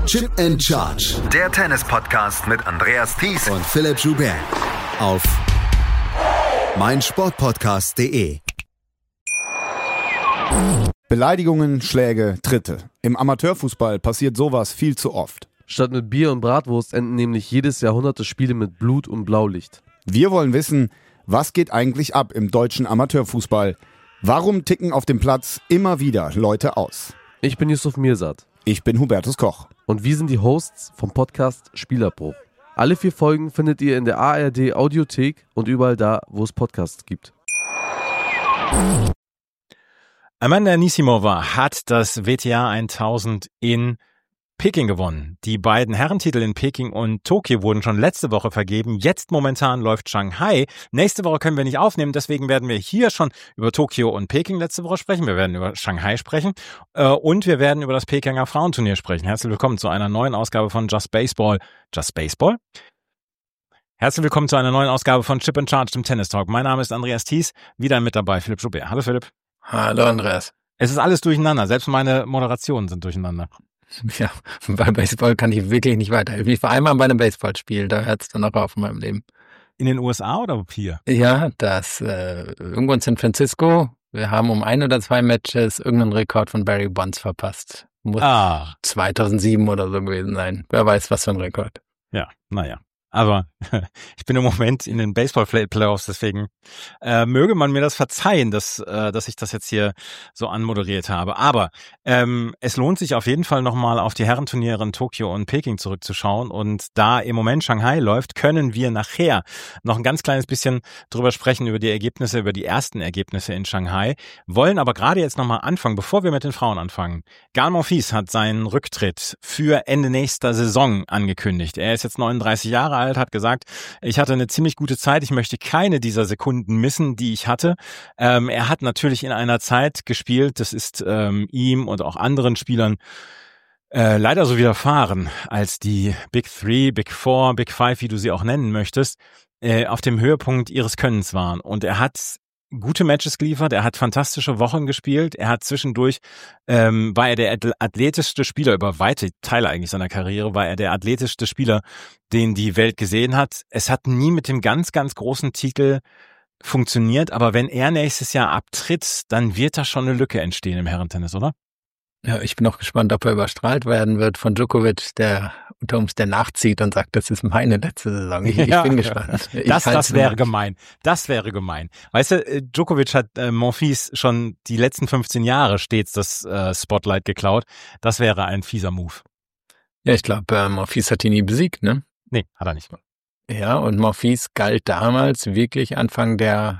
Chip and Charge. Der Tennis-Podcast mit Andreas Thies und Philipp Joubert. Auf meinsportpodcast.de. Beleidigungen, Schläge, Tritte. Im Amateurfußball passiert sowas viel zu oft. Statt mit Bier und Bratwurst enden nämlich jedes Jahr hunderte Spiele mit Blut und Blaulicht. Wir wollen wissen, was geht eigentlich ab im deutschen Amateurfußball? Warum ticken auf dem Platz immer wieder Leute aus? Ich bin Yusuf Mirsad. Ich bin Hubertus Koch. Und wir sind die Hosts vom Podcast Spielerbruch. Alle 4 Folgen findet ihr in der ARD Audiothek und überall da, wo es Podcasts gibt. Amanda Anisimova hat das WTA 1000 in Peking gewonnen. Die beiden Herrentitel in Peking und Tokio wurden schon letzte Woche vergeben. Jetzt momentan läuft Shanghai. Nächste Woche können wir nicht aufnehmen, deswegen werden wir hier schon über Tokio und Peking letzte Woche sprechen. Wir werden über Shanghai sprechen und wir werden über das Pekinger Frauenturnier sprechen. Herzlich willkommen zu einer neuen Ausgabe von Just Baseball. Just Baseball? Herzlich willkommen zu einer neuen Ausgabe von Chip and Charge, dem Tennis Talk. Mein Name ist Andreas Thies, wieder mit dabei Philipp Joubert. Hallo Philipp. Hallo Andreas. Es ist alles durcheinander, selbst meine Moderationen sind durcheinander. Ja, bei Baseball kann ich wirklich nicht weiterhelfen. Ich war einmal bei einem Baseballspiel, da hört es dann auch auf in meinem Leben. In den USA oder hier? Ja, das irgendwo in San Francisco. Wir haben um 1 oder 2 Matches irgendeinen Rekord von Barry Bonds verpasst. Muss 2007 oder so gewesen sein. Wer weiß, was für ein Rekord. Ja, naja. Aber ich bin im Moment in den Baseball-Playoffs, deswegen möge man mir das verzeihen, dass ich das jetzt hier so anmoderiert habe. Aber es lohnt sich auf jeden Fall nochmal auf die Herrenturniere in Tokio und Peking zurückzuschauen. Und da im Moment Shanghai läuft, können wir nachher noch ein ganz kleines bisschen drüber sprechen, über die Ergebnisse, über die ersten Ergebnisse in Shanghai. Wollen aber gerade jetzt nochmal anfangen, bevor wir mit den Frauen anfangen. Gael Monfils hat seinen Rücktritt für Ende nächster Saison angekündigt. Er ist jetzt 39 Jahre alt, hat gesagt, ich hatte eine ziemlich gute Zeit, ich möchte keine dieser Sekunden missen, die ich hatte. Er hat natürlich in einer Zeit gespielt, das ist ihm und auch anderen Spielern leider so widerfahren, als die Big Three, Big Four, Big Five, wie du sie auch nennen möchtest, auf dem Höhepunkt ihres Könnens waren. Und er hat gute Matches geliefert, er hat fantastische Wochen gespielt, er hat zwischendurch, war er der athletischste Spieler über weite Teile eigentlich seiner Karriere, war er der athletischste Spieler, den die Welt gesehen hat. Es hat nie mit dem ganz, ganz großen Titel funktioniert, aber wenn er nächstes Jahr abtritt, dann wird da schon eine Lücke entstehen im Herrentennis, oder? Ja, ich bin auch gespannt, ob er überstrahlt werden wird von Djokovic, der unter Umständen nachzieht und sagt, das ist meine letzte Saison. Ich bin gespannt. Das wäre gemein. Das wäre gemein. Weißt du, Djokovic hat Monfils schon die letzten 15 Jahre stets das Spotlight geklaut. Das wäre ein fieser Move. Ja, ich glaube, Monfils hat ihn nie besiegt, ne? Nee, hat er nicht. Ja, und Monfils galt damals wirklich Anfang der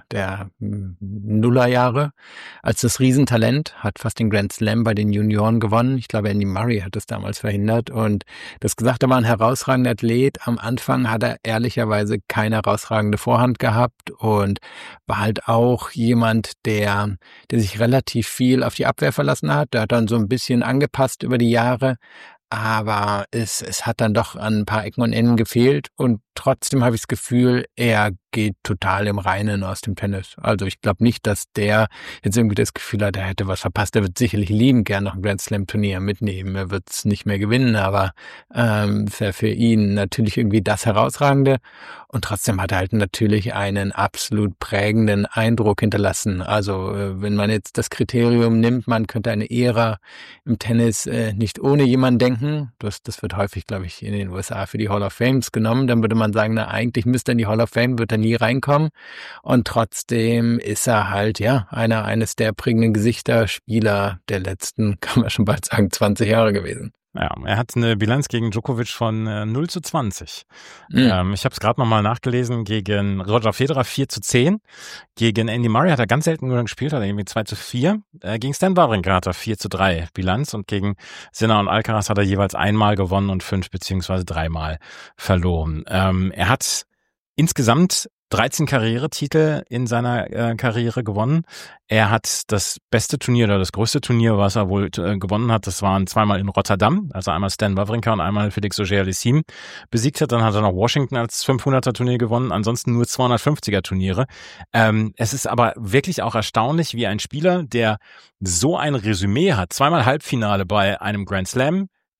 Nullerjahre als das Riesentalent, hat fast den Grand Slam bei den Junioren gewonnen. Ich glaube, Andy Murray hat es damals verhindert und das gesagt, er war ein herausragender Athlet. Am Anfang hat er ehrlicherweise keine herausragende Vorhand gehabt und war halt auch jemand, der sich relativ viel auf die Abwehr verlassen hat. Der hat dann so ein bisschen angepasst über die Jahre. Aber es hat dann doch an ein paar Ecken und Enden gefehlt und trotzdem habe ich das Gefühl, er geht total im Reinen aus dem Tennis. Also ich glaube nicht, dass der jetzt irgendwie das Gefühl hat, er hätte was verpasst. Er wird sicherlich liebend gern noch ein Grand Slam Turnier mitnehmen. Er wird es nicht mehr gewinnen, aber wäre für ihn natürlich irgendwie das Herausragende. Und trotzdem hat er halt natürlich einen absolut prägenden Eindruck hinterlassen. Also wenn man jetzt das Kriterium nimmt, man könnte eine Ära im Tennis nicht ohne jemanden denken. Das wird häufig, glaube ich, in den USA für die Hall of Fames genommen. Dann würde man sagen, na eigentlich müsste er in die Hall of Fame, wird er nie reinkommen. Und trotzdem ist er halt, ja, eines der prägenden Gesichter-Spieler der letzten, kann man schon bald sagen, 20 Jahre gewesen. Ja, er hat eine Bilanz gegen Djokovic von 0:20. Ich habe es gerade nochmal nachgelesen, gegen Roger Federer 4:10. Gegen Andy Murray hat er ganz selten gespielt, hat er irgendwie 2:4. Gegen Stan Wawrinka hat er 4:3 Bilanz und gegen Sinner und Alcaraz hat er jeweils einmal gewonnen und 5 beziehungsweise 3-mal verloren. Er hat insgesamt 13 Karrieretitel in seiner Karriere gewonnen. Er hat das beste Turnier oder das größte Turnier, was er wohl gewonnen hat, das waren zweimal in Rotterdam, also einmal Stan Wawrinka und einmal Félix Auger-Aliassime besiegt hat. Dann hat er noch Washington als 500er Turnier gewonnen, ansonsten nur 250er Turniere. Es ist aber wirklich auch erstaunlich, wie ein Spieler, der so ein Resümee hat, zweimal Halbfinale bei einem Grand Slam,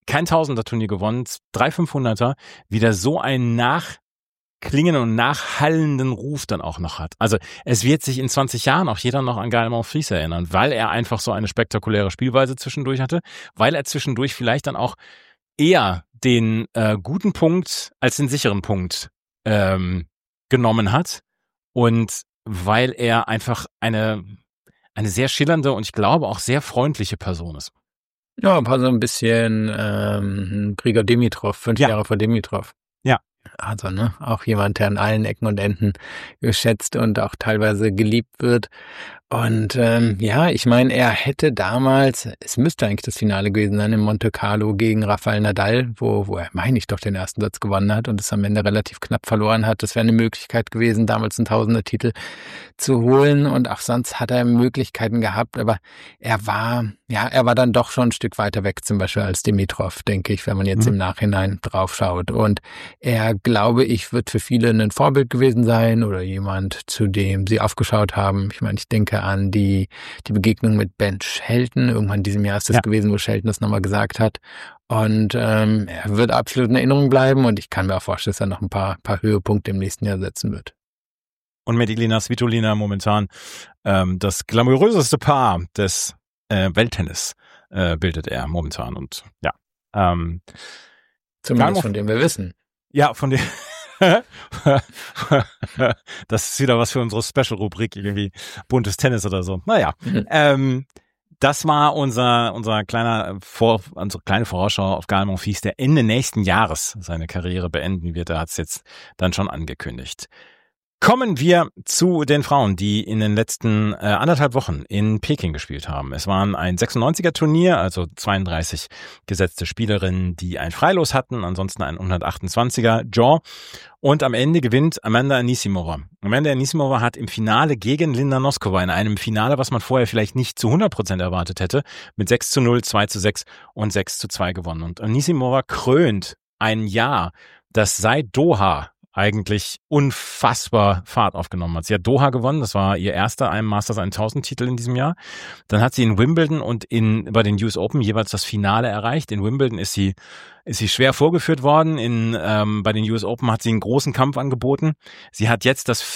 kein Tausender-Turnier gewonnen, 3 500er, wieder so einen nachklingenden und nachhallenden Ruf dann auch noch hat. Also es wird sich in 20 Jahren auch jeder noch an Gael Monfils erinnern, weil er einfach so eine spektakuläre Spielweise zwischendurch hatte, weil er zwischendurch vielleicht dann auch eher den guten Punkt als den sicheren Punkt genommen hat und weil er einfach eine sehr schillernde und ich glaube auch sehr freundliche Person ist. Ja, war so ein bisschen Grigor Dimitrov, 5 Jahre vor Dimitrov. Ja. Also, auch jemand, der an allen Ecken und Enden geschätzt und auch teilweise geliebt wird. Und ich meine, er hätte damals, es müsste eigentlich das Finale gewesen sein in Monte Carlo gegen Rafael Nadal, wo er, meine ich, doch den ersten Satz gewonnen hat und es am Ende relativ knapp verloren hat. Das wäre eine Möglichkeit gewesen, damals einen Tausender-Titel zu holen und auch sonst hat er Möglichkeiten gehabt, aber er war dann doch schon ein Stück weiter weg zum Beispiel als Dimitrov, denke ich, wenn man jetzt im Nachhinein drauf schaut. Und er, glaube ich, wird für viele ein Vorbild gewesen sein oder jemand, zu dem sie aufgeschaut haben. Ich meine, ich denke an die Begegnung mit Ben Shelton. Irgendwann in diesem Jahr ist das gewesen, wo Shelton das nochmal gesagt hat. Und er wird absolut in Erinnerung bleiben und ich kann mir auch vorstellen, dass er noch ein paar Höhepunkte im nächsten Jahr setzen wird. Und mit Elina Svitolina momentan das glamouröseste Paar des Welttennis bildet er momentan. Und zumindest von dem wir wissen. Ja, von dem. Das ist wieder was für unsere Special-Rubrik, irgendwie buntes Tennis oder so. Naja, das war unsere kleine Vorausschau auf Gael Monfils, der Ende nächsten Jahres seine Karriere beenden wird. Er hat es jetzt dann schon angekündigt. Kommen wir zu den Frauen, die in den letzten 1,5 Wochen in Peking gespielt haben. Es waren ein 96er-Turnier, also 32 gesetzte Spielerinnen, die ein Freilos hatten, ansonsten ein 128er Draw. Und am Ende gewinnt Amanda Anisimova. Amanda Anisimova hat im Finale gegen Linda Noskova, in einem Finale, was man vorher vielleicht nicht zu 100% erwartet hätte, mit 6:0, 2:6 und 6:2 gewonnen. Und Anisimova krönt ein Jahr, das seit Doha eigentlich unfassbar Fahrt aufgenommen hat. Sie hat Doha gewonnen, das war ihr erster Masters 1000 Titel in diesem Jahr. Dann hat sie in Wimbledon und bei den US Open jeweils das Finale erreicht. In Wimbledon ist sie schwer vorgeführt worden. Bei den US Open hat sie einen großen Kampf angeboten. Sie hat jetzt das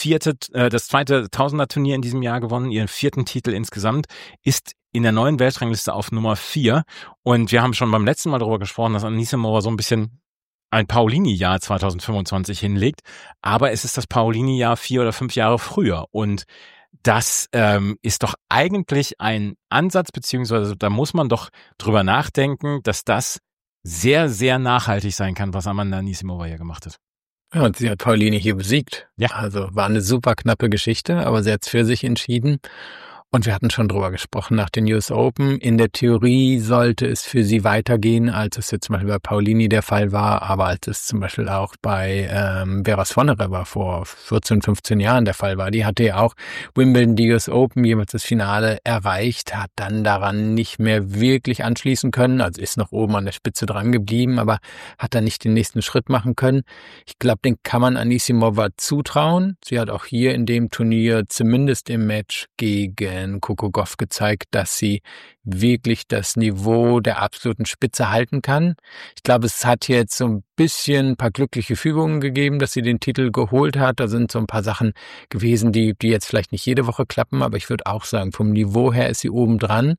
zweite Tausender-Turnier in diesem Jahr gewonnen, ihren 4. Titel insgesamt, ist in der neuen Weltrangliste auf Nummer 4. Und wir haben schon beim letzten Mal darüber gesprochen, dass Anisimova so ein bisschen ein Paolini-Jahr 2025 hinlegt, aber es ist das Paolini-Jahr 4 oder 5 Jahre früher und das ist doch eigentlich ein Ansatz, beziehungsweise da muss man doch drüber nachdenken, dass das sehr, sehr nachhaltig sein kann, was Amanda Anisimova hier gemacht hat. Ja, und sie hat Paolini hier besiegt. Ja. Also war eine super knappe Geschichte, aber sie hat es für sich entschieden. Und wir hatten schon drüber gesprochen nach den US Open. In der Theorie sollte es für sie weitergehen, als es jetzt zum Beispiel bei Paolini der Fall war, aber als es zum Beispiel auch bei Vera Svonareva vor 14, 15 Jahren der Fall war. Die hatte ja auch Wimbledon, die US Open, jeweils das Finale erreicht, hat dann daran nicht mehr wirklich anschließen können, also ist noch oben an der Spitze dran geblieben, aber hat dann nicht den nächsten Schritt machen können. Ich glaube, den kann man Anisimova zutrauen. Sie hat auch hier in dem Turnier zumindest im Match gegen Coco Gauff gezeigt, dass sie wirklich das Niveau der absoluten Spitze halten kann. Ich glaube, es hat jetzt so ein bisschen ein paar glückliche Fügungen gegeben, dass sie den Titel geholt hat. Da sind so ein paar Sachen gewesen, die jetzt vielleicht nicht jede Woche klappen, aber ich würde auch sagen, vom Niveau her ist sie oben dran.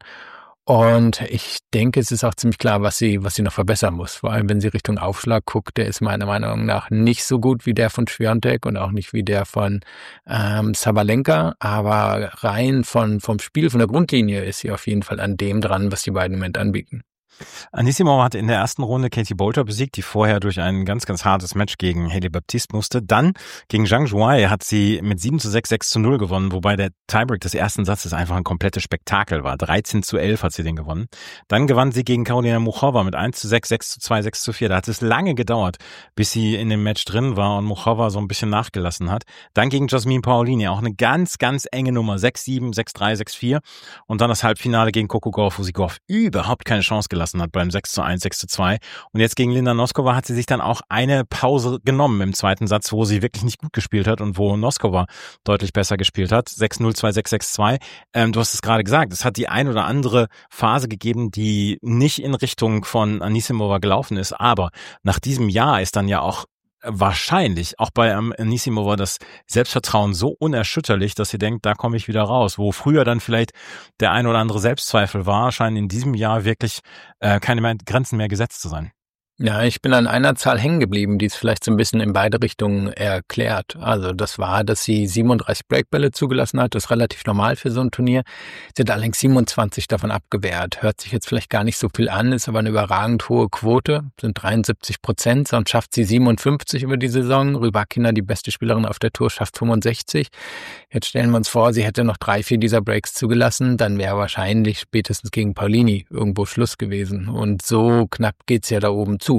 Und ich denke, es ist auch ziemlich klar, was sie noch verbessern muss. Vor allem, wenn sie Richtung Aufschlag guckt, der ist meiner Meinung nach nicht so gut wie der von Swiatek und auch nicht wie der von Sabalenka. Aber rein vom Spiel, von der Grundlinie ist sie auf jeden Fall an dem dran, was die beiden im Moment anbieten. Anisimova hat in der ersten Runde Katie Boulter besiegt, die vorher durch ein ganz, ganz hartes Match gegen Hailey Baptiste musste. Dann gegen Zhang Zhuai hat sie mit 7:6, 6:0 gewonnen, wobei der Tiebreak des ersten Satzes einfach ein komplettes Spektakel war. 13:11 hat sie den gewonnen. Dann gewann sie gegen Karolina Muchova mit 1:6, 6:2, 6:4. Da hat es lange gedauert, bis sie in dem Match drin war und Muchova so ein bisschen nachgelassen hat. Dann gegen Jasmine Paolini, auch eine ganz, ganz enge Nummer, 6:7, 6:3, 6:4. Und dann das Halbfinale gegen Coco Gauff, wo sie Gauff überhaupt keine Chance gelassen zugelassen hat beim 6:1, 6:2. Und jetzt gegen Linda Noskova hat sie sich dann auch eine Pause genommen im zweiten Satz, wo sie wirklich nicht gut gespielt hat und wo Noskova deutlich besser gespielt hat. 6:0, 2:6, 6:2. Du hast es gerade gesagt, es hat die ein oder andere Phase gegeben, die nicht in Richtung von Anisimova gelaufen ist. Aber nach diesem Jahr ist dann ja auch wahrscheinlich auch bei Anisimova das Selbstvertrauen so unerschütterlich, dass sie denkt, da komme ich wieder raus. Wo früher dann vielleicht der ein oder andere Selbstzweifel war, scheinen in diesem Jahr wirklich keine Grenzen mehr gesetzt zu sein. Ja, ich bin an einer Zahl hängen geblieben, die es vielleicht so ein bisschen in beide Richtungen erklärt. Also das war, dass sie 37 Breakbälle zugelassen hat. Das ist relativ normal für so ein Turnier. Sie hat allerdings 27 davon abgewehrt. Hört sich jetzt vielleicht gar nicht so viel an, ist aber eine überragend hohe Quote, sind 73%. Sonst schafft sie 57 über die Saison. Rybakina, die beste Spielerin auf der Tour, schafft 65. Jetzt stellen wir uns vor, sie hätte noch 3-4 dieser Breaks zugelassen. Dann wäre wahrscheinlich spätestens gegen Paulini irgendwo Schluss gewesen. Und so knapp geht's ja da oben zu.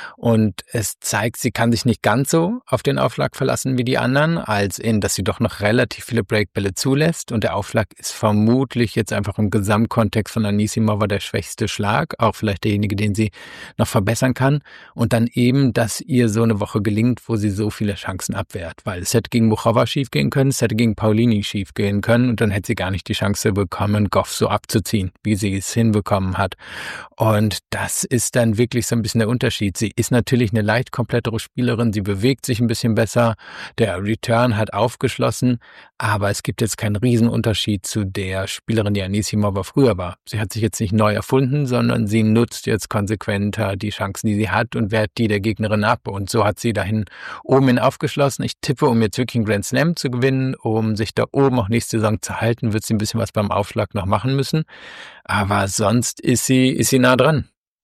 Und es zeigt, sie kann sich nicht ganz so auf den Aufschlag verlassen wie die anderen, als in, dass sie doch noch relativ viele Breakbälle zulässt. Und der Aufschlag ist vermutlich jetzt einfach im Gesamtkontext von Anisimova der schwächste Schlag, auch vielleicht derjenige, den sie noch verbessern kann. Und dann eben, dass ihr so eine Woche gelingt, wo sie so viele Chancen abwehrt. Weil es hätte gegen Muchova schief gehen können, es hätte gegen Paulini schief gehen können und dann hätte sie gar nicht die Chance bekommen, Gauff so abzuziehen, wie sie es hinbekommen hat. Und das ist dann wirklich so ein bisschen der Unterschied. Sie ist natürlich eine leicht komplettere Spielerin, sie bewegt sich ein bisschen besser, der Return hat aufgeschlossen, aber es gibt jetzt keinen Riesenunterschied zu der Spielerin, die Anisimova früher war. Sie hat sich jetzt nicht neu erfunden, sondern sie nutzt jetzt konsequenter die Chancen, die sie hat und wehrt die der Gegnerin ab. Und so hat sie dahin oben hin aufgeschlossen. Ich tippe, um jetzt wirklich einen Grand Slam zu gewinnen, um sich da oben auch nächste Saison zu halten, wird sie ein bisschen was beim Aufschlag noch machen müssen. Aber sonst ist sie nah dran.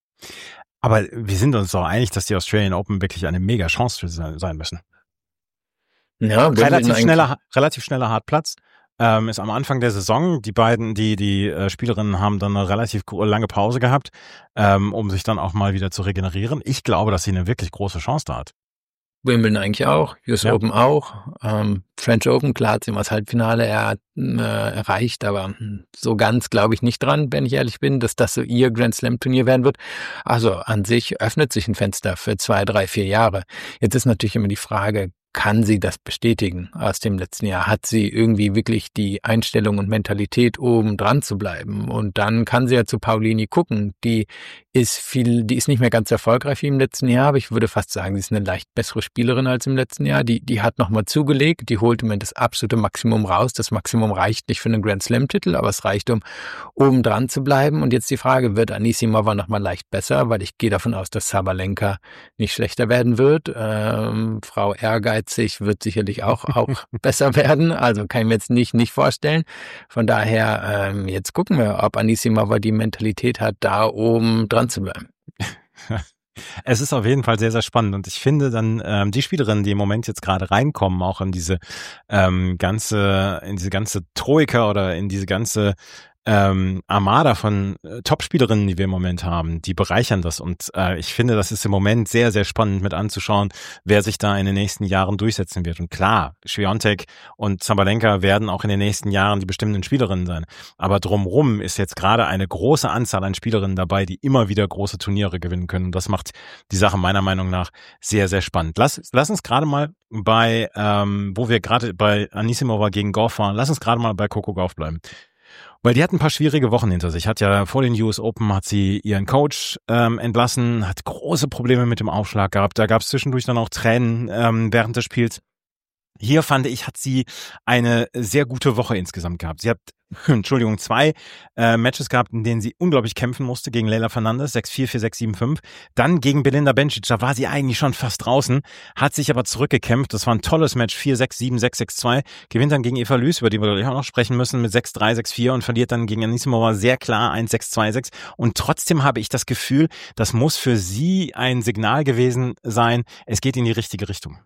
Aber wir sind uns doch einig, dass die Australian Open wirklich eine mega Chance für sie sein müssen. Ja, relativ schneller Hartplatz. Ist am Anfang der Saison. Die beiden, die Spielerinnen haben dann eine relativ lange Pause gehabt, um sich dann auch mal wieder zu regenerieren. Ich glaube, dass sie eine wirklich große Chance da hat. Wimbledon eigentlich auch, US Open auch, French Open, klar hat sie mal das Halbfinale erreicht, aber so ganz glaube ich nicht dran, wenn ich ehrlich bin, dass das so ihr Grand Slam Turnier werden wird. Also an sich öffnet sich ein Fenster für 2, 3, 4 Jahre. Jetzt ist natürlich immer die Frage, kann sie das bestätigen aus dem letzten Jahr? Hat sie irgendwie wirklich die Einstellung und Mentalität, oben dran zu bleiben? Und dann kann sie ja zu Paulini gucken. Die ist nicht mehr ganz erfolgreich wie im letzten Jahr, aber ich würde fast sagen, sie ist eine leicht bessere Spielerin als im letzten Jahr. Die hat nochmal zugelegt, die holt im Moment das absolute Maximum raus. Das Maximum reicht nicht für einen Grand Slam-Titel, aber es reicht, um oben dran zu bleiben. Und jetzt die Frage, wird Anisimova nochmal leicht besser? Weil ich gehe davon aus, dass Sabalenka nicht schlechter werden wird. Frau Ehrgeiz wird sicherlich auch besser werden. Also kann ich mir jetzt nicht vorstellen. Von daher, jetzt gucken wir, ob Anisimova die Mentalität hat, da oben dran zu bleiben. Es ist auf jeden Fall sehr, sehr spannend und ich finde dann die Spielerinnen, die im Moment jetzt gerade reinkommen, auch in diese ganze Troika oder in diese ganze Armada von Top-Spielerinnen, die wir im Moment haben, die bereichern das und ich finde, das ist im Moment sehr, sehr spannend mit anzuschauen, wer sich da in den nächsten Jahren durchsetzen wird. Und klar, Swiatek und Sabalenka werden auch in den nächsten Jahren die bestimmenden Spielerinnen sein. Aber drumrum ist jetzt gerade eine große Anzahl an Spielerinnen dabei, die immer wieder große Turniere gewinnen können. Und das macht die Sache meiner Meinung nach sehr, sehr spannend. Lass uns gerade mal bei, wo wir gerade bei Anisimova gegen Gauff waren, lass uns gerade mal bei Coco Gauff bleiben. Weil die hat ein paar schwierige Wochen hinter sich. Hat ja vor den US Open hat sie ihren Coach entlassen, hat große Probleme mit dem Aufschlag gehabt. Da gab es zwischendurch dann auch Tränen während des Spiels. Hier fand ich, hat sie eine sehr gute Woche insgesamt gehabt. Sie hat, 2 Matches gehabt, in denen sie unglaublich kämpfen musste gegen Leylah Fernandez, 6-4, 4-6, 7-5. Dann gegen Belinda Bencic, da war sie eigentlich schon fast draußen, hat sich aber zurückgekämpft. Das war ein tolles Match, 4-6, 7-6, 6-2. Gewinnt dann gegen Eva Lüß, über die wir gleich auch noch sprechen müssen, mit 6-3, 6-4 und verliert dann gegen Anisimova sehr klar 1-6, 2-6. Und trotzdem habe ich das Gefühl, das muss für sie ein Signal gewesen sein, es geht in die richtige Richtung.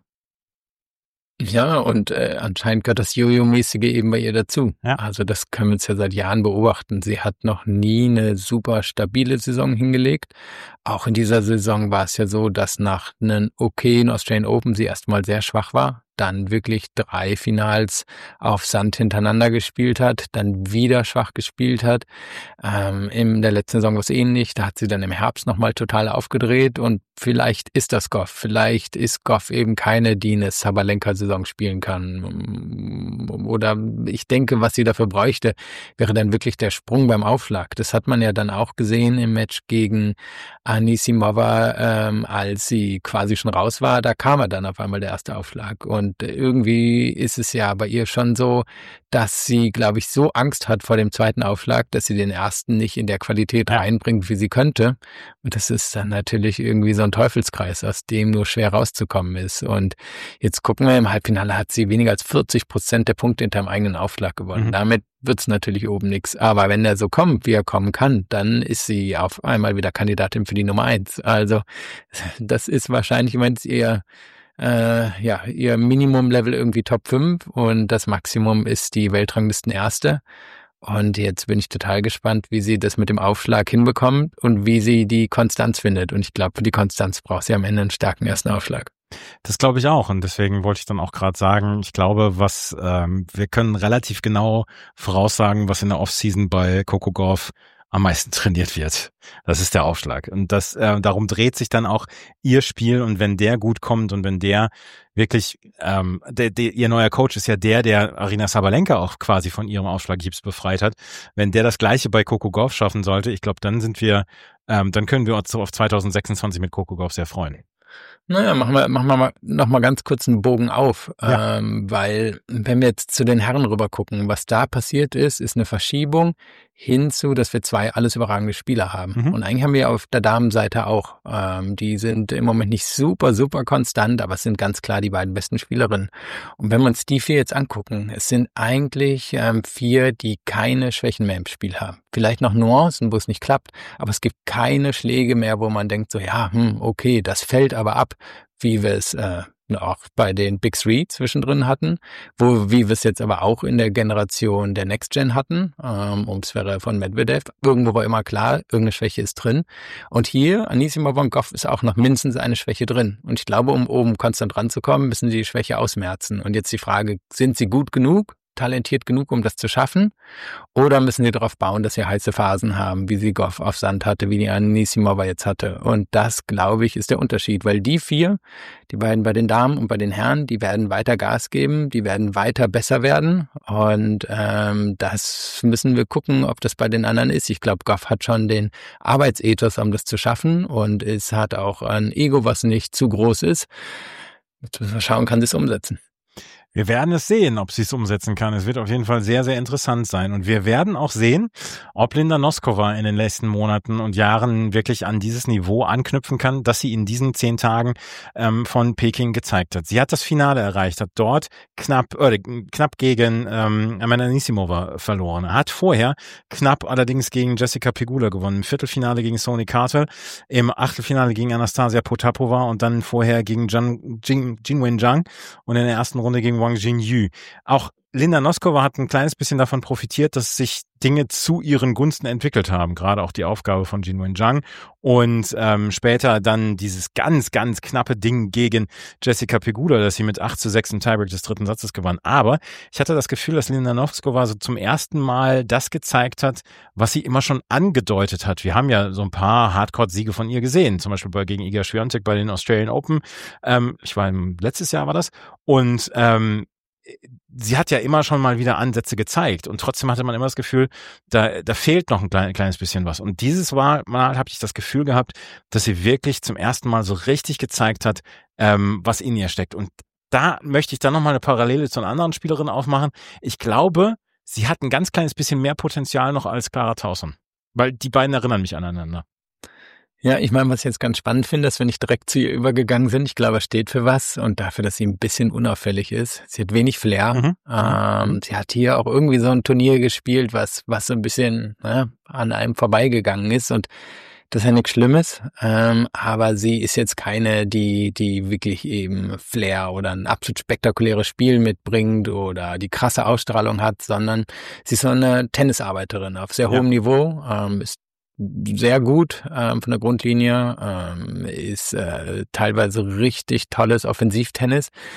Ja, und anscheinend gehört das Jojo-mäßige eben bei ihr dazu. Ja. Also das können wir uns ja seit Jahren beobachten. Sie hat noch nie eine super stabile Saison hingelegt. Auch in dieser Saison war es ja so, dass nach einem okayen Australian Open sie erstmal sehr schwach war. dann wirklich 3 Finals auf Sand hintereinander gespielt hat, dann wieder schwach gespielt hat. In der letzten Saison war es ähnlich, da hat sie dann im Herbst nochmal total aufgedreht und vielleicht ist das Goff. Vielleicht ist Goff eben keine, die eine Sabalenka-Saison spielen kann. Oder ich denke, was sie dafür bräuchte, wäre dann wirklich der Sprung beim Aufschlag. Das hat man ja dann auch gesehen im Match gegen Anisimova, als sie quasi schon raus war. Da kam er dann auf einmal der erste Aufschlag. Und irgendwie ist es ja bei ihr schon so, dass sie, glaube ich, so Angst hat vor dem zweiten Aufschlag, dass sie den ersten nicht in der Qualität reinbringt, wie sie könnte. Und das ist dann natürlich irgendwie so ein Teufelskreis, aus dem nur schwer rauszukommen ist. Und jetzt gucken wir, im Halbfinale hat sie weniger als 40% der Punkte hinterm eigenen Aufschlag gewonnen. Damit wird's natürlich oben nichts. Aber wenn er so kommt, wie er kommen kann, dann ist sie auf einmal wieder Kandidatin für die Nummer 1. Also das ist wahrscheinlich im Moment ihr Minimum-Level irgendwie Top 5 und das Maximum ist die Weltranglisten Erste. Und jetzt bin ich total gespannt, wie sie das mit dem Aufschlag hinbekommt und wie sie die Konstanz findet. Und ich glaube, für die Konstanz braucht sie am Ende einen starken ersten Aufschlag. Das glaube ich auch und deswegen wollte ich dann auch gerade sagen, ich glaube, wir können relativ genau voraussagen, was in der Offseason bei Coco Gauff am meisten trainiert wird. Das ist der Aufschlag. Und darum dreht sich dann auch ihr Spiel. Und wenn der gut kommt und wenn der wirklich, ihr neuer Coach ist ja der Aryna Sabalenka auch quasi von ihrem Aufschlaggips befreit hat. Wenn der das Gleiche bei Coco Gauff schaffen sollte, ich glaube, dann können wir uns so auf 2026 mit Coco Gauff sehr freuen. Naja, machen wir noch mal ganz kurz einen Bogen auf, weil wenn wir jetzt zu den Herren rüber gucken, was da passiert ist eine Verschiebung hinzu, dass wir 2 alles überragende Spieler haben. Und eigentlich haben wir auf der Damenseite auch, die sind im Moment nicht super, super konstant, aber es sind ganz klar die beiden besten Spielerinnen. Und wenn wir uns die 4 jetzt angucken, es sind eigentlich 4, die keine Schwächen mehr im Spiel haben. Vielleicht noch Nuancen, wo es nicht klappt, aber es gibt keine Schläge mehr, wo man denkt so, okay, das fällt aber ab, wie wir es auch bei den Big Three zwischendrin hatten, wie wir es jetzt aber auch in der Generation der Next Gen hatten, Zverev von Medvedev. Irgendwo war immer klar, irgendeine Schwäche ist drin. Und hier, Anisimova und Gauff, ist auch noch mindestens eine Schwäche drin. Und ich glaube, um oben konstant ranzukommen, müssen sie die Schwäche ausmerzen. Und jetzt die Frage, sind sie gut genug? Talentiert genug, um das zu schaffen? Oder müssen sie darauf bauen, dass sie heiße Phasen haben, wie sie Gauff auf Sand hatte, wie die Anisimova jetzt hatte? Und das, glaube ich, ist der Unterschied, weil die 4, die beiden bei den Damen und bei den Herren, die werden weiter Gas geben, die werden weiter besser werden und das müssen wir gucken, ob das bei den anderen ist. Ich glaube, Gauff hat schon den Arbeitsethos, um das zu schaffen und es hat auch ein Ego, was nicht zu groß ist. Jetzt müssen wir schauen, kann sie es umsetzen. Wir werden es sehen, ob sie es umsetzen kann. Es wird auf jeden Fall sehr, sehr interessant sein. Und wir werden auch sehen, ob Linda Noskova in den letzten Monaten und Jahren wirklich an dieses Niveau anknüpfen kann, das sie in diesen 10 Tagen von Peking gezeigt hat. Sie hat das Finale erreicht, hat dort knapp gegen Amanda Anisimova verloren. Hat vorher knapp allerdings gegen Jessica Pegula gewonnen. Im Viertelfinale gegen Sony Carter, im Achtelfinale gegen Anastasia Potapova und dann vorher gegen Jinwen Zhang und in der ersten Runde gegen Wang Jinyu. Auch Linda Noskova hat ein kleines bisschen davon profitiert, dass sich Dinge zu ihren Gunsten entwickelt haben. Gerade auch die Aufgabe von Jinwen Zhang und später dann dieses ganz, ganz knappe Ding gegen Jessica Pegula, dass sie mit 8:6 im Tiebreak des 3. Satzes gewann. Aber ich hatte das Gefühl, dass Linda Noskova so zum ersten Mal das gezeigt hat, was sie immer schon angedeutet hat. Wir haben ja so ein paar Hardcourt-Siege von ihr gesehen, zum Beispiel gegen Iga Swiatek bei den Australian Open. Letztes Jahr war das. Und sie hat ja immer schon mal wieder Ansätze gezeigt und trotzdem hatte man immer das Gefühl, da fehlt noch ein kleines bisschen was. Und dieses Mal habe ich das Gefühl gehabt, dass sie wirklich zum ersten Mal so richtig gezeigt hat, was in ihr steckt. Und da möchte ich dann nochmal eine Parallele zu einer anderen Spielerin aufmachen. Ich glaube, sie hat ein ganz kleines bisschen mehr Potenzial noch als Clara Tauson, weil die beiden erinnern mich aneinander. Ja, ich meine, was ich jetzt ganz spannend finde, ist, wenn ich direkt zu ihr übergegangen bin, ich glaube, er steht für was und dafür, dass sie ein bisschen unauffällig ist. Sie hat wenig Flair. Sie hat hier auch irgendwie so ein Turnier gespielt, was so ein bisschen an einem vorbeigegangen ist und das ist ja nichts Schlimmes, aber sie ist jetzt keine, die wirklich eben Flair oder ein absolut spektakuläres Spiel mitbringt oder die krasse Ausstrahlung hat, sondern sie ist so eine Tennisarbeiterin auf sehr hohem Niveau, ist sehr gut von der Grundlinie, ist teilweise richtig tolles Offensivtennis,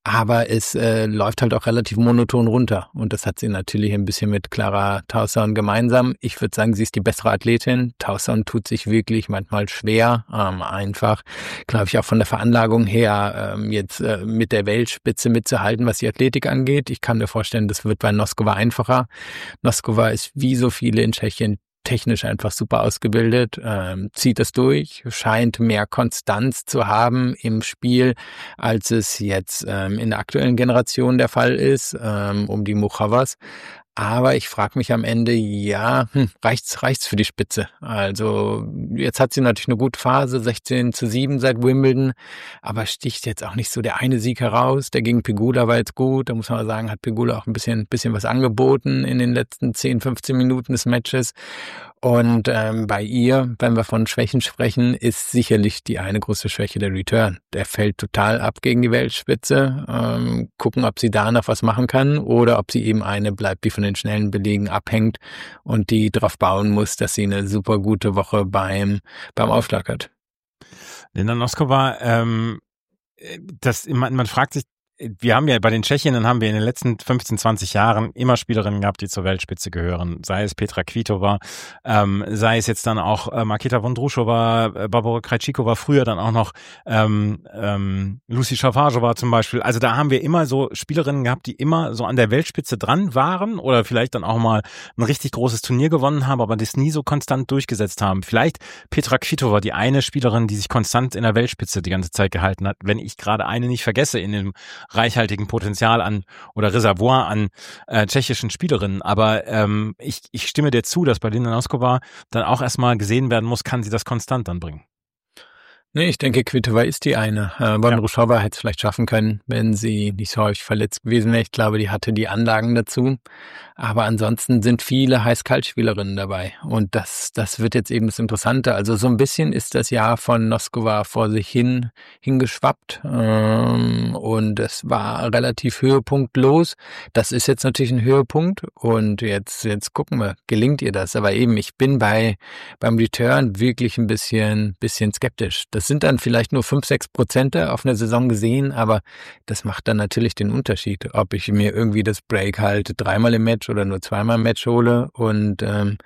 Aber es läuft halt auch relativ monoton runter. Und das hat sie natürlich ein bisschen mit Clara Tauson gemeinsam. Ich würde sagen, sie ist die bessere Athletin. Tauson tut sich wirklich manchmal schwer. Einfach, glaube ich, auch von der Veranlagung her jetzt mit der Weltspitze mitzuhalten, was die Athletik angeht. Ich kann mir vorstellen, das wird bei Noskova einfacher. Noskova ist wie so viele in Tschechien technisch einfach super ausgebildet, zieht das durch, scheint mehr Konstanz zu haben im Spiel, als es jetzt in der aktuellen Generation der Fall ist, um die Muchovas. Aber ich frage mich am Ende, reicht's für die Spitze? Also jetzt hat sie natürlich eine gute Phase, 16:7 seit Wimbledon, aber sticht jetzt auch nicht so der eine Sieg heraus. Der gegen Pegula war jetzt gut, da muss man sagen, hat Pegula auch ein bisschen was angeboten in den letzten 10, 15 Minuten des Matches. Und bei ihr, wenn wir von Schwächen sprechen, ist sicherlich die eine große Schwäche der Return. Der fällt total ab gegen die Weltspitze. Gucken, ob sie da noch was machen kann oder ob sie eben eine bleibt, die von den schnellen Belegen abhängt und die darauf bauen muss, dass sie eine super gute Woche beim Aufschlag hat. Linda Noskova, man fragt sich, wir haben ja bei den Tschechinnen haben wir in den letzten 15, 20 Jahren immer Spielerinnen gehabt, die zur Weltspitze gehören. Sei es Petra Kvitova, sei es jetzt dann auch Marketa Vondrushova, Barbora Krejcikova, früher dann auch noch Lucy Šafářová zum Beispiel. Also da haben wir immer so Spielerinnen gehabt, die immer so an der Weltspitze dran waren oder vielleicht dann auch mal ein richtig großes Turnier gewonnen haben, aber das nie so konstant durchgesetzt haben. Vielleicht Petra Kvitova, die eine Spielerin, die sich konstant in der Weltspitze die ganze Zeit gehalten hat, wenn ich gerade eine nicht vergesse in dem reichhaltigen Potenzial an oder Reservoir an tschechischen Spielerinnen. Aber ich stimme dir zu, dass bei Linda Noskova dann auch erstmal gesehen werden muss, kann sie das konstant dann bringen. Nee, ich denke, Kvitova ist die eine. Vondrushova hätte es vielleicht schaffen können, wenn sie nicht so häufig verletzt gewesen wäre. Ich glaube, die hatte die Anlagen dazu. Aber ansonsten sind viele Heiß-Kalt-Spielerinnen dabei. Und das wird jetzt eben das Interessante. Also so ein bisschen ist das Jahr von Noskova vor sich hingeschwappt. Und es war relativ höhepunktlos. Das ist jetzt natürlich ein Höhepunkt. Und jetzt gucken wir, gelingt ihr das? Aber eben, ich bin beim Return wirklich ein bisschen skeptisch. Das sind dann vielleicht nur 5-6% auf einer Saison gesehen, aber das macht dann natürlich den Unterschied, ob ich mir irgendwie das Break halt 3-mal im Match oder nur 2-mal im Match hole. Und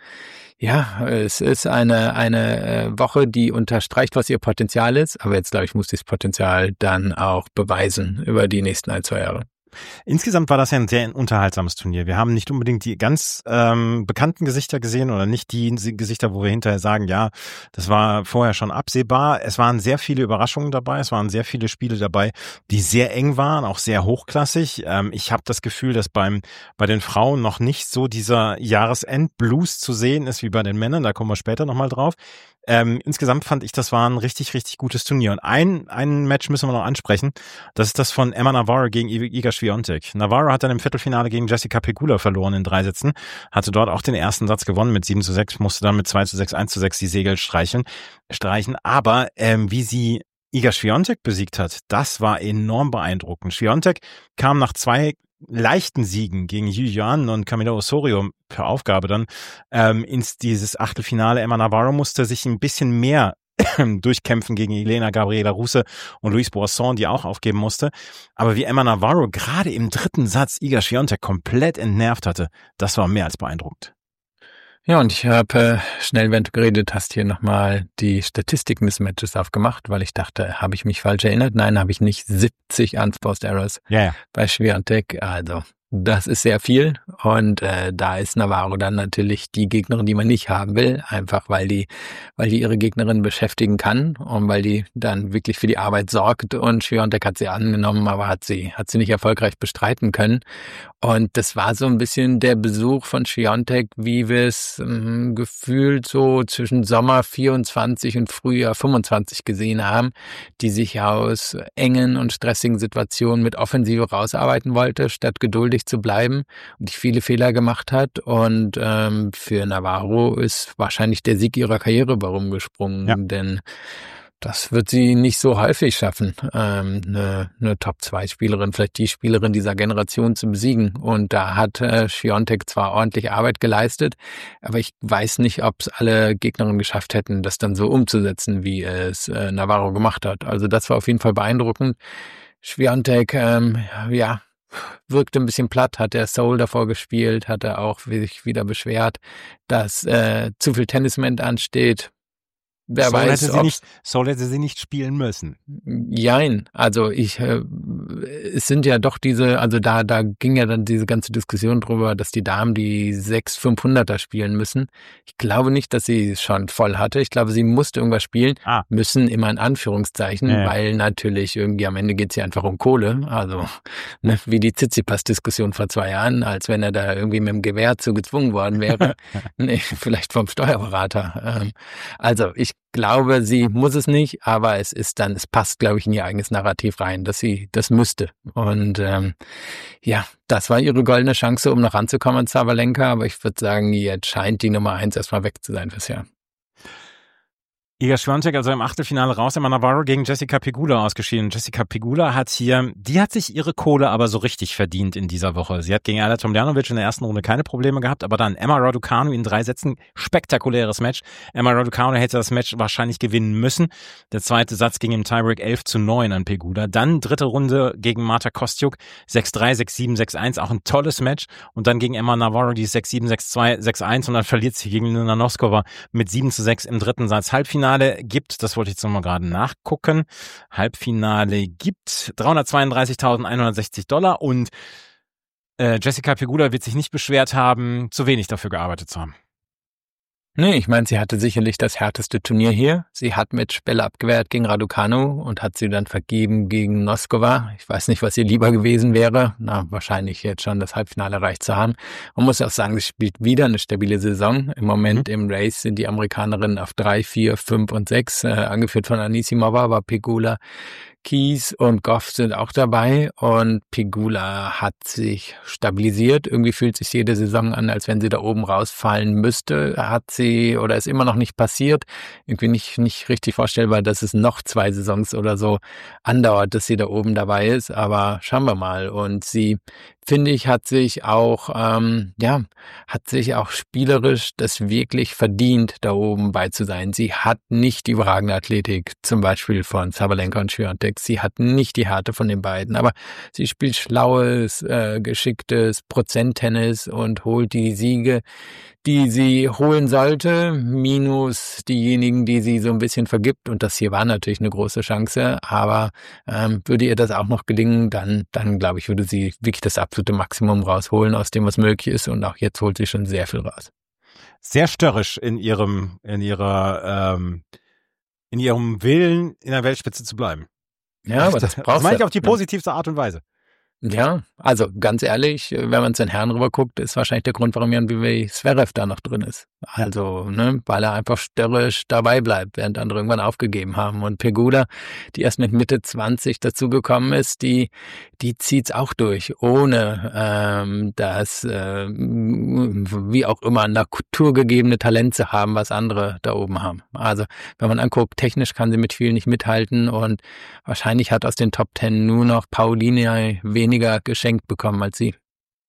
es ist eine Woche, die unterstreicht, was ihr Potenzial ist, aber jetzt, glaube ich, muss dieses Potenzial dann auch beweisen über die nächsten 1-2 Jahre. Insgesamt war das ja ein sehr unterhaltsames Turnier. Wir haben nicht unbedingt die ganz bekannten Gesichter gesehen oder nicht die Gesichter, wo wir hinterher sagen, ja, das war vorher schon absehbar. Es waren sehr viele Überraschungen dabei. Es waren sehr viele Spiele dabei, die sehr eng waren, auch sehr hochklassig. Ich habe das Gefühl, dass bei den Frauen noch nicht so dieser Jahresend-Blues zu sehen ist wie bei den Männern. Da kommen wir später nochmal drauf. Insgesamt fand ich, das war ein richtig, richtig gutes Turnier. Und ein Match müssen wir noch ansprechen. Das ist das von Emma Navarro gegen Iga Swiatek. Navarro hat dann im Viertelfinale gegen Jessica Pegula verloren in 3 Sätzen. Hatte dort auch den ersten Satz gewonnen mit 7:6, musste dann mit 2:6, 1:6 die Segel streichen. Aber wie sie Iga Swiatek besiegt hat, das war enorm beeindruckend. Swiatek kam nach 2 leichten Siegen gegen Yu Yuan und Camila Osorio per Aufgabe dann ins dieses Achtelfinale. Emma Navarro musste sich ein bisschen mehr durchkämpfen gegen Elena Gabriela Ruse und Louise Boisson, die auch aufgeben musste. Aber wie Emma Navarro gerade im 3. Satz Iga Swiatek komplett entnervt hatte, das war mehr als beeindruckend. Ja, und ich habe schnell, während du geredet hast, hier nochmal die Statistiken des Matches aufgemacht, weil ich dachte, habe ich mich falsch erinnert? Nein, habe ich nicht. 70 Unforced Errors bei Swiatek. Also das ist sehr viel und da ist Navarro dann natürlich die Gegnerin, die man nicht haben will, einfach weil die ihre Gegnerin beschäftigen kann und weil die dann wirklich für die Arbeit sorgt. Und Swiatek hat sie angenommen, aber hat sie nicht erfolgreich bestreiten können. Und das war so ein bisschen der Besuch von Swiatek, wie wir es gefühlt so zwischen Sommer 24 und Frühjahr 25 gesehen haben, die sich aus engen und stressigen Situationen mit Offensive rausarbeiten wollte, statt geduldig zu bleiben und die viele Fehler gemacht hat. Und für Navarro ist wahrscheinlich der Sieg ihrer Karriere rumgesprungen, denn das wird sie nicht so häufig schaffen, eine Top-2-Spielerin, vielleicht die Spielerin dieser Generation zu besiegen. Und da hat Swiatek zwar ordentlich Arbeit geleistet, aber ich weiß nicht, ob es alle Gegnerinnen geschafft hätten, das dann so umzusetzen, wie es Navarro gemacht hat. Also das war auf jeden Fall beeindruckend. Świątek, wirkte ein bisschen platt, hat er Seoul davor gespielt, hat er auch sich wieder beschwert, dass zu viel Tennisment ansteht. Wer weiß, Seoul hätte sie nicht spielen müssen. Jein, also es sind ja doch da ging ja dann diese ganze Diskussion drüber, dass die Damen die 6 500er spielen müssen. Ich glaube nicht, dass sie es schon voll hatte. Ich glaube, sie musste irgendwas spielen, müssen immer in Anführungszeichen, weil natürlich irgendwie am Ende geht's ja einfach um Kohle. Also wie die Tsitsipas-Diskussion vor 2 Jahren, als wenn er da irgendwie mit dem Gewehr zu gezwungen worden wäre. Nee, vielleicht vom Steuerberater. Also ich glaube, sie muss es nicht, aber es passt, glaube ich, in ihr eigenes Narrativ rein, dass sie das müsste. Und das war ihre goldene Chance, um noch ranzukommen an Sabalenka, aber ich würde sagen, jetzt scheint die Nummer 1 erstmal weg zu sein fürs Jahr. Iga Świątek also im Achtelfinale raus, Emma Navarro gegen Jessica Pegula ausgeschieden. Jessica Pegula hat sich ihre Kohle aber so richtig verdient in dieser Woche. Sie hat gegen Ajla Tomljanovic in der ersten Runde keine Probleme gehabt, aber dann Emma Raducanu in 3 Sätzen, spektakuläres Match. Emma Raducanu hätte das Match wahrscheinlich gewinnen müssen. Der zweite Satz ging im Tiebreak 11-9 an Pegula. Dann dritte Runde gegen Marta Kostyuk, 6-3, 6-7, 6-1, auch ein tolles Match. Und dann gegen Emma Navarro, die 6-7, 6-2, 6-1 und dann verliert sie gegen Lina Noskova mit 7-6 im dritten Satz. Halbfinale gibt, das wollte ich jetzt nochmal gerade nachgucken, Halbfinale gibt $332.160 und Jessica Pegula wird sich nicht beschwert haben, zu wenig dafür gearbeitet zu haben. Nee, ich meine, sie hatte sicherlich das härteste Turnier hier. Sie hat Matchbälle abgewehrt gegen Raducanu und hat sie dann vergeben gegen Noskova. Ich weiß nicht, was ihr lieber gewesen wäre. Wahrscheinlich jetzt schon das Halbfinale erreicht zu haben. Man muss auch sagen, sie spielt wieder eine stabile Saison. Im Moment im Race sind die Amerikanerinnen auf 3, 4, 5 und 6, angeführt von Anisimova, aber Pegula, Keys und Goff sind auch dabei und Pegula hat sich stabilisiert. Irgendwie fühlt sich jede Saison an, als wenn sie da oben rausfallen müsste. Hat sie oder ist immer noch nicht passiert. Irgendwie nicht richtig vorstellbar, dass es noch 2 Saisons oder so andauert, dass sie da oben dabei ist. Aber schauen wir mal. Und sie, finde ich, hat sich auch spielerisch das wirklich verdient, da oben bei zu sein. Sie hat nicht die überragende Athletik, zum Beispiel von Sabalenka und Świątek. Sie hat nicht die Härte von den beiden, aber sie spielt schlaues, geschicktes Prozenttennis und holt die Siege, die sie holen sollte, minus diejenigen, die sie so ein bisschen vergibt. Und das hier war natürlich eine große Chance, aber würde ihr das auch noch gelingen, dann glaube ich, würde sie wirklich das absolute Maximum rausholen aus dem, was möglich ist. Und auch jetzt holt sie schon sehr viel raus. Sehr störrisch in ihrem Willen, in der Weltspitze zu bleiben. Ja, aber das meine ich auf die positivste Art und Weise. Ja, also ganz ehrlich, wenn man zu den Herren rüber guckt, ist wahrscheinlich der Grund, warum Jan Zverev da noch drin ist. Also, weil er einfach störrisch dabei bleibt, während andere irgendwann aufgegeben haben. Und Pegula, die erst mit Mitte 20 dazugekommen ist, die zieht's auch durch, ohne das, wie auch immer, naturgegebene Talent zu haben, was andere da oben haben. Also, wenn man anguckt, technisch kann sie mit vielen nicht mithalten und wahrscheinlich hat aus den Top 10 nur noch Paulina weniger geschenkt bekommen als sie.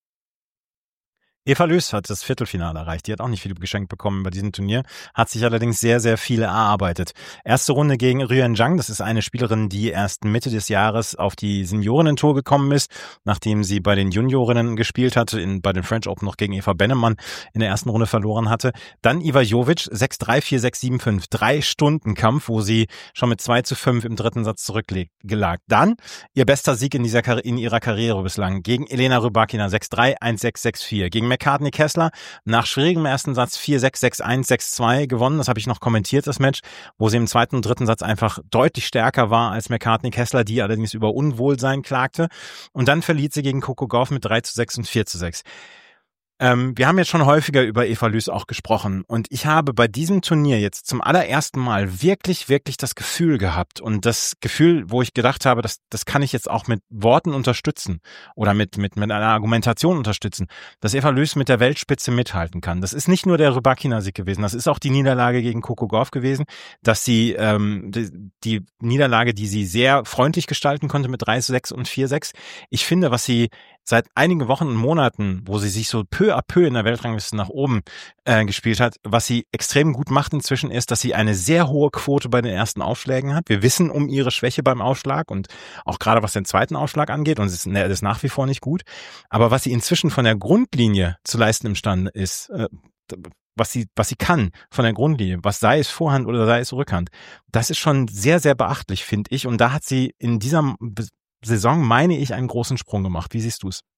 Eva Lös hat das Viertelfinale erreicht. Die hat auch nicht viel geschenkt bekommen bei diesem Turnier, hat sich allerdings sehr, sehr viel erarbeitet. Erste Runde gegen Ryan Zhang. Das ist eine Spielerin, die erst Mitte des Jahres auf die Seniorinnen-Tour gekommen ist, nachdem sie bei den Juniorinnen gespielt hatte, bei den French Open noch gegen Eva Bennemann in der ersten Runde verloren hatte. Dann Iva Jovic, 6-3, 4-6, 7-5. 3 Stunden Kampf, wo sie schon mit 2-5 im dritten Satz zurückgelag. Dann ihr bester Sieg in ihrer Karriere bislang gegen Elena Rybakina, 6-3, 1-6, 6-4. Gegen McCartney Kessler nach schwierigem ersten Satz 4-6, 6-1, 6-2 gewonnen. Das habe ich noch kommentiert, das Match, wo sie im zweiten und dritten Satz einfach deutlich stärker war als McCartney Kessler, die allerdings über Unwohlsein klagte. Und dann verliert sie gegen Coco Gauff mit 3-6 und 4-6. Wir haben jetzt schon häufiger über Eva Lös auch gesprochen und ich habe bei diesem Turnier jetzt zum allerersten Mal wirklich, wirklich das Gefühl gehabt und das Gefühl, wo ich gedacht habe, das kann ich jetzt auch mit Worten unterstützen oder mit einer Argumentation unterstützen, dass Eva Lös mit der Weltspitze mithalten kann. Das ist nicht nur der Rybakina-Sieg gewesen, das ist auch die Niederlage gegen Coco Gauff gewesen, dass sie die Niederlage, die sie sehr freundlich gestalten konnte mit 3-6 und 4-6. Ich finde, was sie seit einigen Wochen und Monaten, wo sie sich so peu à peu in der Weltrangliste nach oben gespielt hat, was sie extrem gut macht inzwischen ist, dass sie eine sehr hohe Quote bei den ersten Aufschlägen hat. Wir wissen um ihre Schwäche beim Aufschlag und auch gerade was den zweiten Aufschlag angeht, und das ist nach wie vor nicht gut. Aber was sie inzwischen von der Grundlinie zu leisten imstande ist, was sie kann von der Grundlinie, was sei es Vorhand oder sei es Rückhand, das ist schon sehr, sehr beachtlich, finde ich. Und da hat sie in dieser Saison, meine ich, einen großen Sprung gemacht. Wie siehst du es?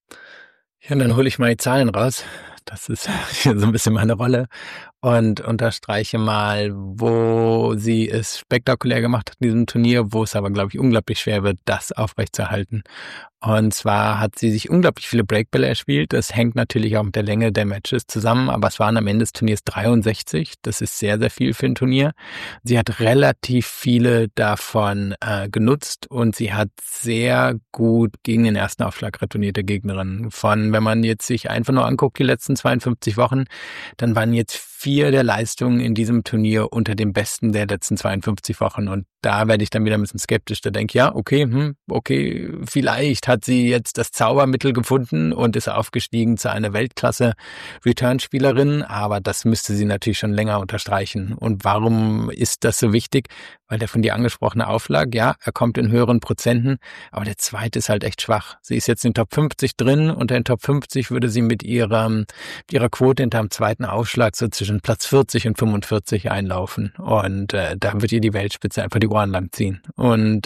Ja, dann hole ich mal die Zahlen raus. Das ist so ein bisschen meine Rolle. Und unterstreiche mal, wo sie es spektakulär gemacht hat in diesem Turnier, wo es aber, glaube ich, unglaublich schwer wird, das aufrechtzuerhalten. Und zwar hat sie sich unglaublich viele Breakbälle erspielt. Das hängt natürlich auch mit der Länge der Matches zusammen, aber es waren am Ende des Turniers 63. Das ist sehr, sehr viel für ein Turnier. Sie hat relativ viele davon genutzt und sie hat sehr gut gegen den ersten Aufschlag retournierte Gegnerinnen. Wenn man jetzt sich einfach nur anguckt, die letzten 52 Wochen, dann waren jetzt 4 der Leistungen in diesem Turnier unter dem Besten der letzten 52 Wochen. Und da werde ich dann wieder ein bisschen skeptisch. Da denke ich, ja, okay, vielleicht hat sie jetzt das Zaubermittel gefunden und ist aufgestiegen zu einer Weltklasse-Return-Spielerin. Aber das müsste sie natürlich schon länger unterstreichen. Und warum ist das so wichtig? Weil der von dir angesprochene Aufschlag, ja, er kommt in höheren Prozenten, aber der zweite ist halt echt schwach. Sie ist jetzt in den Top 50 drin, unter den Top 50 würde sie mit ihrer Quote hinterm zweiten Aufschlag so zwischen Platz 40 und 45 einlaufen. Und da wird ihr die Weltspitze einfach die Ohren lang ziehen. Und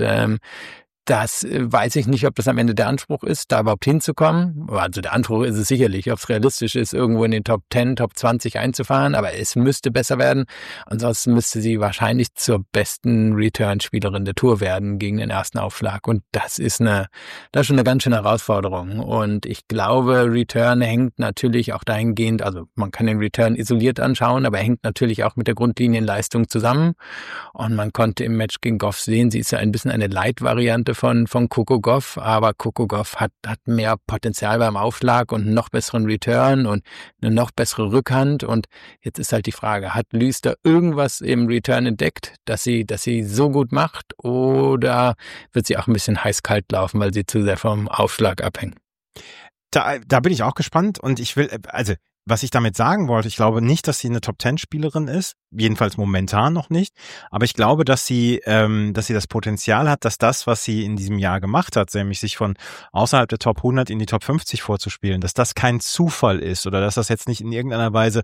das weiß ich nicht, ob das am Ende der Anspruch ist, da überhaupt hinzukommen. Also der Anspruch ist es sicherlich, ob es realistisch ist, irgendwo in den Top 10, Top 20 einzufahren, aber es müsste besser werden. Ansonsten müsste sie wahrscheinlich zur besten Return-Spielerin der Tour werden gegen den ersten Aufschlag. Und das ist schon eine ganz schöne Herausforderung. Und ich glaube, Return hängt natürlich auch dahingehend, also man kann den Return isoliert anschauen, aber er hängt natürlich auch mit der Grundlinienleistung zusammen. Und man konnte im Match gegen Gauff sehen, sie ist ja ein bisschen eine Light-Variante von Coco Gauff, aber Coco Gauff hat mehr Potenzial beim Aufschlag und einen noch besseren Return und eine noch bessere Rückhand. Und jetzt ist halt die Frage, hat Lys da irgendwas im Return entdeckt, dass sie so gut macht, oder wird sie auch ein bisschen heiß-kalt laufen, weil sie zu sehr vom Aufschlag abhängt? Da bin ich auch gespannt und was ich damit sagen wollte, ich glaube nicht, dass sie eine Top-10-Spielerin ist, jedenfalls momentan noch nicht, aber ich glaube, dass sie das Potenzial hat, dass das, was sie in diesem Jahr gemacht hat, nämlich sich von außerhalb der Top 100 in die Top 50 vorzuspielen, dass das kein Zufall ist oder dass das jetzt nicht in irgendeiner Weise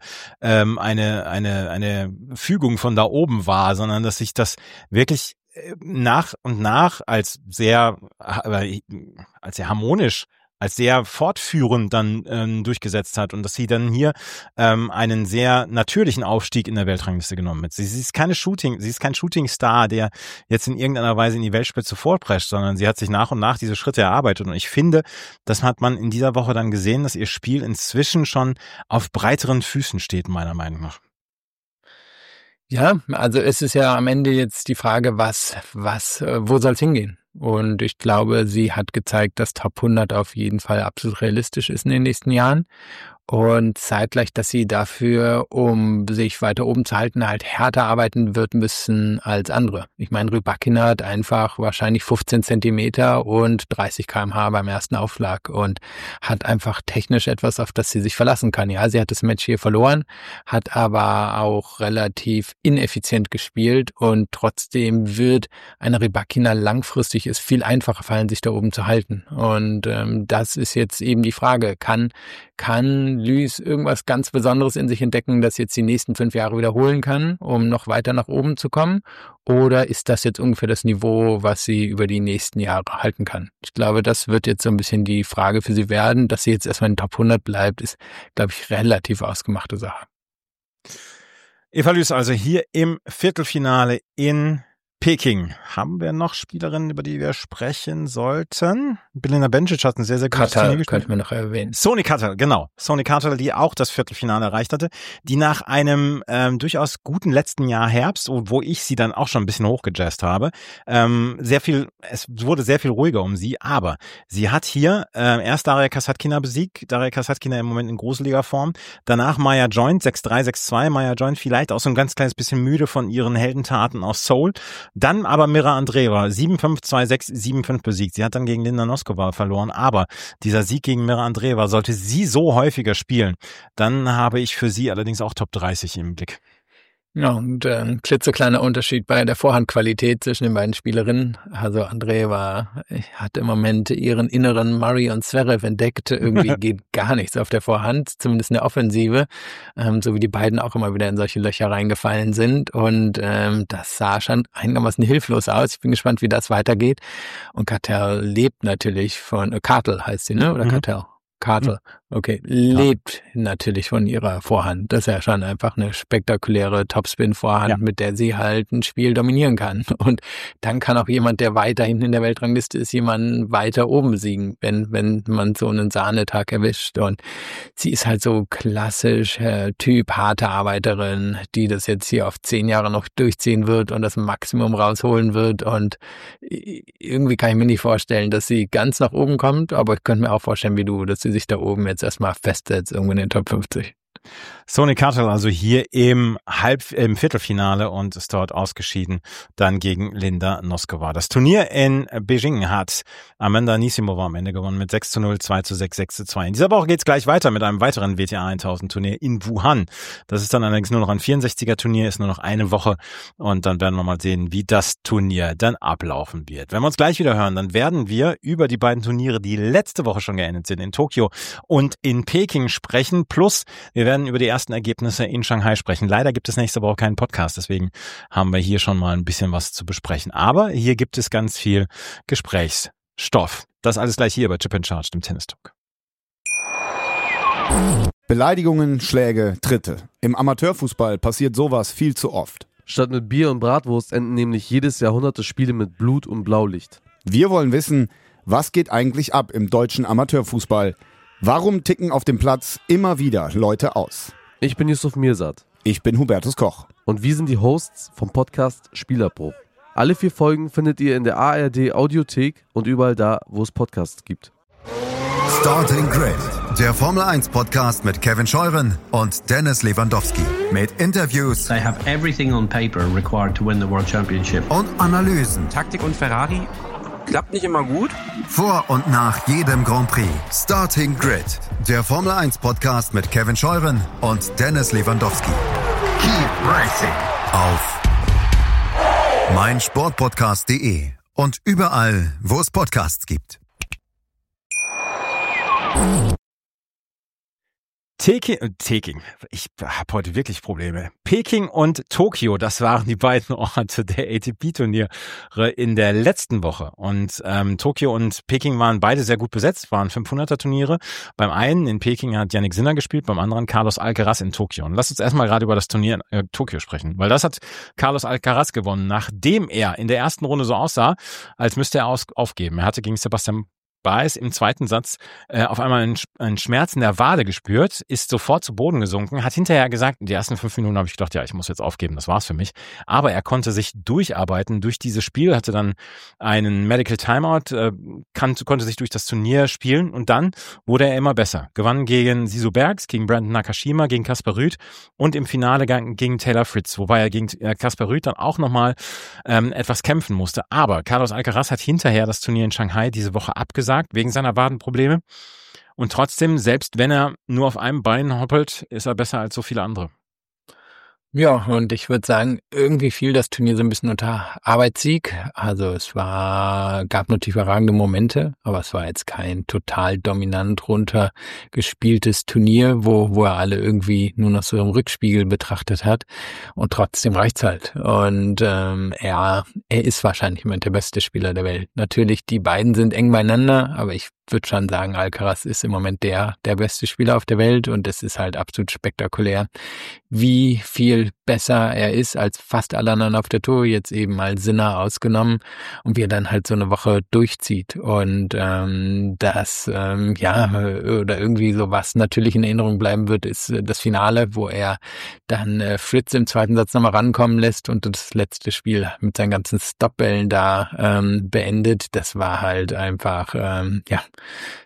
eine Fügung von da oben war, sondern dass sich das wirklich nach und nach als sehr harmonisch, als sehr fortführend dann durchgesetzt hat und dass sie dann hier einen sehr natürlichen Aufstieg in der Weltrangliste genommen hat. Sie ist kein Shooting-Star, der jetzt in irgendeiner Weise in die Weltspitze vorprescht, sondern sie hat sich nach und nach diese Schritte erarbeitet. Und ich finde, das hat man in dieser Woche dann gesehen, dass ihr Spiel inzwischen schon auf breiteren Füßen steht, meiner Meinung nach. Ja, also es ist ja am Ende jetzt die Frage, wo soll es hingehen? Und ich glaube, sie hat gezeigt, dass Top 100 auf jeden Fall absolut realistisch ist in den nächsten Jahren. Und zeitgleich, dass sie dafür, um sich weiter oben zu halten, halt härter arbeiten wird müssen als andere. Ich meine, Rybakina hat einfach wahrscheinlich 15 Zentimeter und 30 km/h beim ersten Aufschlag und hat einfach technisch etwas, auf das sie sich verlassen kann. Ja, sie hat das Match hier verloren, hat aber auch relativ ineffizient gespielt und trotzdem wird eine Rybakina langfristig es viel einfacher fallen, sich da oben zu halten. Und das ist jetzt eben die Frage, kann Lys irgendwas ganz Besonderes in sich entdecken, das jetzt die nächsten 5 Jahre wiederholen kann, um noch weiter nach oben zu kommen? Oder ist das jetzt ungefähr das Niveau, was sie über die nächsten Jahre halten kann? Ich glaube, das wird jetzt so ein bisschen die Frage für sie werden. Dass sie jetzt erstmal in den Top 100 bleibt, ist, glaube ich, relativ ausgemachte Sache. Eva Lys also hier im Viertelfinale in Peking. Haben wir noch Spielerinnen, über die wir sprechen sollten? Belinda Bencic hat ein sehr, sehr gutes Turnier gespielt. Könnten wir noch erwähnen. Sony Kattel, genau. Sony Kattel, die auch das Viertelfinale erreicht hatte, die nach einem durchaus guten letzten Jahr Herbst, wo ich sie dann auch schon ein bisschen hochgejazzt habe, es wurde sehr viel ruhiger um sie, aber sie hat hier erst Daria Kasatkina besiegt, Daria Kasatkina im Moment in gruseliger Form, danach Maya Joint, 6-3, 6-2, Maya Joint vielleicht auch so ein ganz kleines bisschen müde von ihren Heldentaten aus Seoul, Dann aber Mira Andreeva 7-5, 2-6, 7-5 besiegt. Sie hat dann gegen Linda Noskova verloren, aber dieser Sieg gegen Mira Andreeva, sollte sie so häufiger spielen, dann habe ich für sie allerdings auch Top 30 im Blick. Ja, und ein klitzekleiner Unterschied bei der Vorhandqualität zwischen den beiden Spielerinnen. Also Andreeva hat im Moment ihren inneren Murray und Zverev entdeckt. Irgendwie geht gar nichts auf der Vorhand, zumindest in der Offensive, so wie die beiden auch immer wieder in solche Löcher reingefallen sind. Und das sah schon einigermaßen hilflos aus. Ich bin gespannt, wie das weitergeht. Und Cartel lebt natürlich von, Cartel heißt sie, ne? Oder Cartel? Cartel, okay, lebt natürlich von ihrer Vorhand. Das ist ja schon einfach eine spektakuläre Topspin-Vorhand, mit der sie halt ein Spiel dominieren kann. Und dann kann auch jemand, der weiter hinten in der Weltrangliste ist, jemanden weiter oben besiegen, wenn man so einen Sahnetag erwischt. Und sie ist halt so klassisch Typ harte Arbeiterin, die das jetzt hier auf 10 Jahre noch durchziehen wird und das Maximum rausholen wird. Und irgendwie kann ich mir nicht vorstellen, dass sie ganz nach oben kommt, aber ich könnte mir auch vorstellen, wie du, dass sie sich da oben jetzt erstmal festsetzt, irgendwo in den Top 50. Sony Cartel also hier im Viertelfinale und ist dort ausgeschieden, dann gegen Linda Noskova. Das Turnier in Beijing hat Amanda Anisimova am Ende gewonnen mit 6-0, 2-6, 6-2. In dieser Woche geht's gleich weiter mit einem weiteren WTA 1000 Turnier in Wuhan. Das ist dann allerdings nur noch ein 64er Turnier, ist nur noch eine Woche und dann werden wir mal sehen, wie das Turnier dann ablaufen wird. Wenn wir uns gleich wieder hören, dann werden wir über die beiden Turniere, die letzte Woche schon geendet sind, in Tokio und in Peking sprechen, plus wir werden über die ersten Ergebnisse in Shanghai sprechen. Leider gibt es nächste Woche keinen Podcast, deswegen haben wir hier schon mal ein bisschen was zu besprechen. Aber hier gibt es ganz viel Gesprächsstoff. Das alles gleich hier bei Chip and Charge, dem Tennis Talk. Beleidigungen, Schläge, Tritte. Im Amateurfußball passiert sowas viel zu oft. Statt mit Bier und Bratwurst enden nämlich jedes Jahr hunderte Spiele mit Blut und Blaulicht. Wir wollen wissen, was geht eigentlich ab im deutschen Amateurfußball? Warum ticken auf dem Platz immer wieder Leute aus? Ich bin Yusuf Mirsad. Ich bin Hubertus Koch. Und wir sind die Hosts vom Podcast Spielerbruch. Alle 4 Folgen findet ihr in der ARD Audiothek und überall da, wo es Podcasts gibt. Starting Grid, der Formel 1 Podcast mit Kevin Scheuren und Dennis Lewandowski. Mit Interviews. They have everything on paper required to win the World Championship. Und Analysen. Taktik und Ferrari klappt nicht immer gut. Vor und nach jedem Grand Prix. Starting Grid, der Formel 1 Podcast mit Kevin Scheuren und Dennis Lewandowski. Keep racing auf meinsportpodcast.de und überall, wo es Podcasts gibt. Peking, ich habe heute wirklich Probleme. Peking und Tokio, das waren die beiden Orte der ATP-Turniere in der letzten Woche. Und Tokio und Peking waren beide sehr gut besetzt, waren 500er-Turniere. Beim einen in Peking hat Jannik Sinner gespielt, beim anderen Carlos Alcaraz in Tokio. Und lass uns erstmal gerade über das Turnier in Tokio sprechen, weil das hat Carlos Alcaraz gewonnen, nachdem er in der ersten Runde so aussah, als müsste er aufgeben. Er hatte gegen Sebastian Baez im zweiten Satz auf einmal einen Schmerz in der Wade gespürt, ist sofort zu Boden gesunken, hat hinterher gesagt, in den ersten 5 Minuten habe ich gedacht, ja, ich muss jetzt aufgeben, das war's für mich. Aber er konnte sich durcharbeiten durch dieses Spiel, hatte dann einen Medical Timeout, konnte sich durch das Turnier spielen und dann wurde er immer besser. Gewann gegen Sisu Bergs, gegen Brandon Nakashima, gegen Casper Ruud und im Finale gegen Taylor Fritz, wobei er gegen Casper Ruud dann auch nochmal etwas kämpfen musste. Aber Carlos Alcaraz hat hinterher das Turnier in Shanghai diese Woche abgesagt, wegen seiner Wadenprobleme. Und trotzdem, selbst wenn er nur auf einem Bein hoppelt, ist er besser als so viele andere. Ja, und ich würde sagen, irgendwie fiel das Turnier so ein bisschen unter Arbeitssieg. Also es gab natürlich überragende Momente, aber es war jetzt kein total dominant runtergespieltes Turnier, wo er alle irgendwie nur noch so im Rückspiegel betrachtet hat. Und trotzdem reicht's halt. Und er ist wahrscheinlich immer der beste Spieler der Welt. Natürlich, die beiden sind eng beieinander, aber ich würde schon sagen, Alcaraz ist im Moment der beste Spieler auf der Welt und es ist halt absolut spektakulär, wie viel besser er ist als fast alle anderen auf der Tour, jetzt eben mal Sinner ausgenommen und wie er dann halt so eine Woche durchzieht und oder irgendwie so was natürlich in Erinnerung bleiben wird, ist das Finale, wo er dann Fritz im zweiten Satz nochmal rankommen lässt und das letzte Spiel mit seinen ganzen Stopbällen da beendet. Das war halt einfach,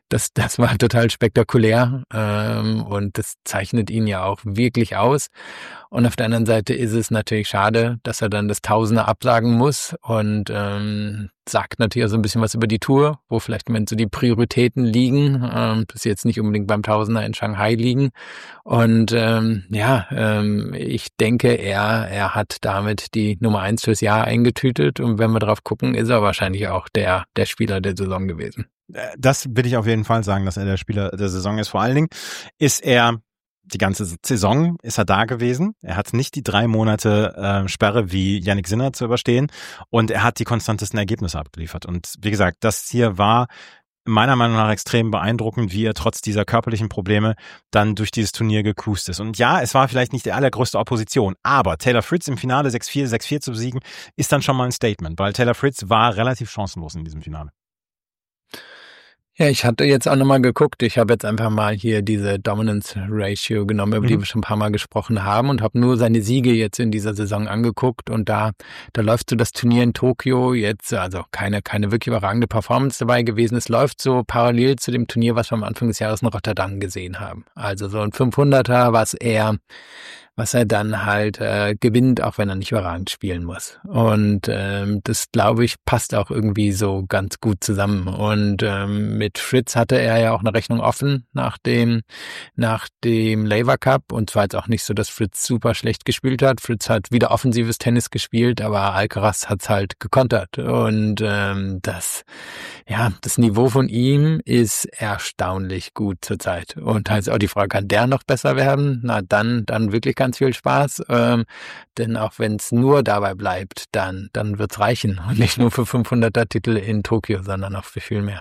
Das war total spektakulär und das zeichnet ihn ja auch wirklich aus. Und auf der anderen Seite ist es natürlich schade, dass er dann das Tausender absagen muss und sagt natürlich auch so ein bisschen was über die Tour, wo vielleicht im Moment so die Prioritäten liegen, dass jetzt nicht unbedingt beim Tausender in Shanghai liegen. Und ich denke, er hat damit die Nummer 1 fürs Jahr eingetütet und wenn wir drauf gucken, ist er wahrscheinlich auch der Spieler der Saison gewesen. Das will ich auf jeden Fall sagen, dass er der Spieler der Saison ist. Vor allen Dingen ist er die ganze Saison ist er da gewesen. Er hat nicht die 3 Monate Sperre wie Jannik Sinner zu überstehen und er hat die konstantesten Ergebnisse abgeliefert. Und wie gesagt, das hier war meiner Meinung nach extrem beeindruckend, wie er trotz dieser körperlichen Probleme dann durch dieses Turnier gecruised ist. Und ja, es war vielleicht nicht die allergrößte Opposition, aber Taylor Fritz im Finale 6-4, 6-4 zu besiegen, ist dann schon mal ein Statement, weil Taylor Fritz war relativ chancenlos in diesem Finale. Ja, ich hatte jetzt auch nochmal geguckt. Ich habe jetzt einfach mal hier diese Dominance Ratio genommen, über die wir schon ein paar Mal gesprochen haben und habe nur seine Siege jetzt in dieser Saison angeguckt und da läuft so das Turnier in Tokio jetzt, also keine wirklich überragende Performance dabei gewesen. Es läuft so parallel zu dem Turnier, was wir am Anfang des Jahres in Rotterdam gesehen haben. Also so ein 500er, was er dann halt gewinnt, auch wenn er nicht überragend spielen muss. Und das, glaube ich, passt auch irgendwie so ganz gut zusammen. Und mit Fritz hatte er ja auch eine Rechnung offen nach dem Laver Cup. Und zwar jetzt auch nicht so, dass Fritz super schlecht gespielt hat. Fritz hat wieder offensives Tennis gespielt, aber Alcaraz hat's halt gekontert. Und das Niveau von ihm ist erstaunlich gut zurzeit. Und da ist auch die Frage, kann der noch besser werden? Na, dann wirklich ganz viel Spaß, denn auch wenn es nur dabei bleibt, dann wird's reichen und nicht nur für 500er Titel in Tokio, sondern auch für viel mehr.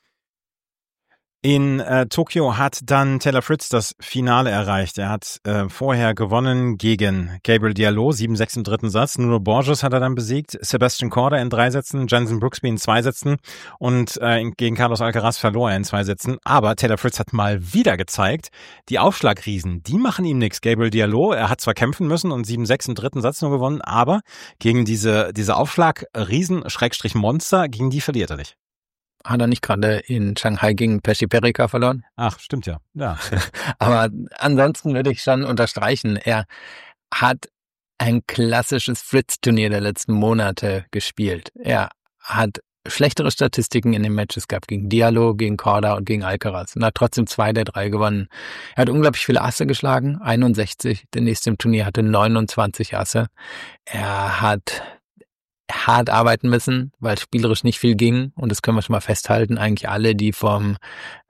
In Tokio hat dann Taylor Fritz das Finale erreicht. Er hat vorher gewonnen gegen Gabriel Diallo, 7-6 im dritten Satz. Nuno Borges hat er dann besiegt. Sebastian Korda in 3 Sätzen, Jenson Brooksby in 2 Sätzen und gegen Carlos Alcaraz verlor er in 2 Sätzen. Aber Taylor Fritz hat mal wieder gezeigt, die Aufschlagriesen, die machen ihm nichts. Gabriel Diallo, er hat zwar kämpfen müssen und 7-6 im dritten Satz nur gewonnen, aber gegen diese Aufschlagriesen, Monster, gegen die verliert er nicht. Hat er nicht gerade in Shanghai gegen Pesci Perica verloren? Ach, stimmt ja. Aber ansonsten würde ich schon unterstreichen, er hat ein klassisches Fritz-Turnier der letzten Monate gespielt. Er hat schlechtere Statistiken in den Matches gehabt gegen Diallo, gegen Korda und gegen Alcaraz und hat trotzdem 2 der 3 gewonnen. Er hat unglaublich viele Asse geschlagen, 61. Der nächste im Turnier hatte 29 Asse. Er hat hart arbeiten müssen, weil spielerisch nicht viel ging und das können wir schon mal festhalten. Eigentlich alle, die vom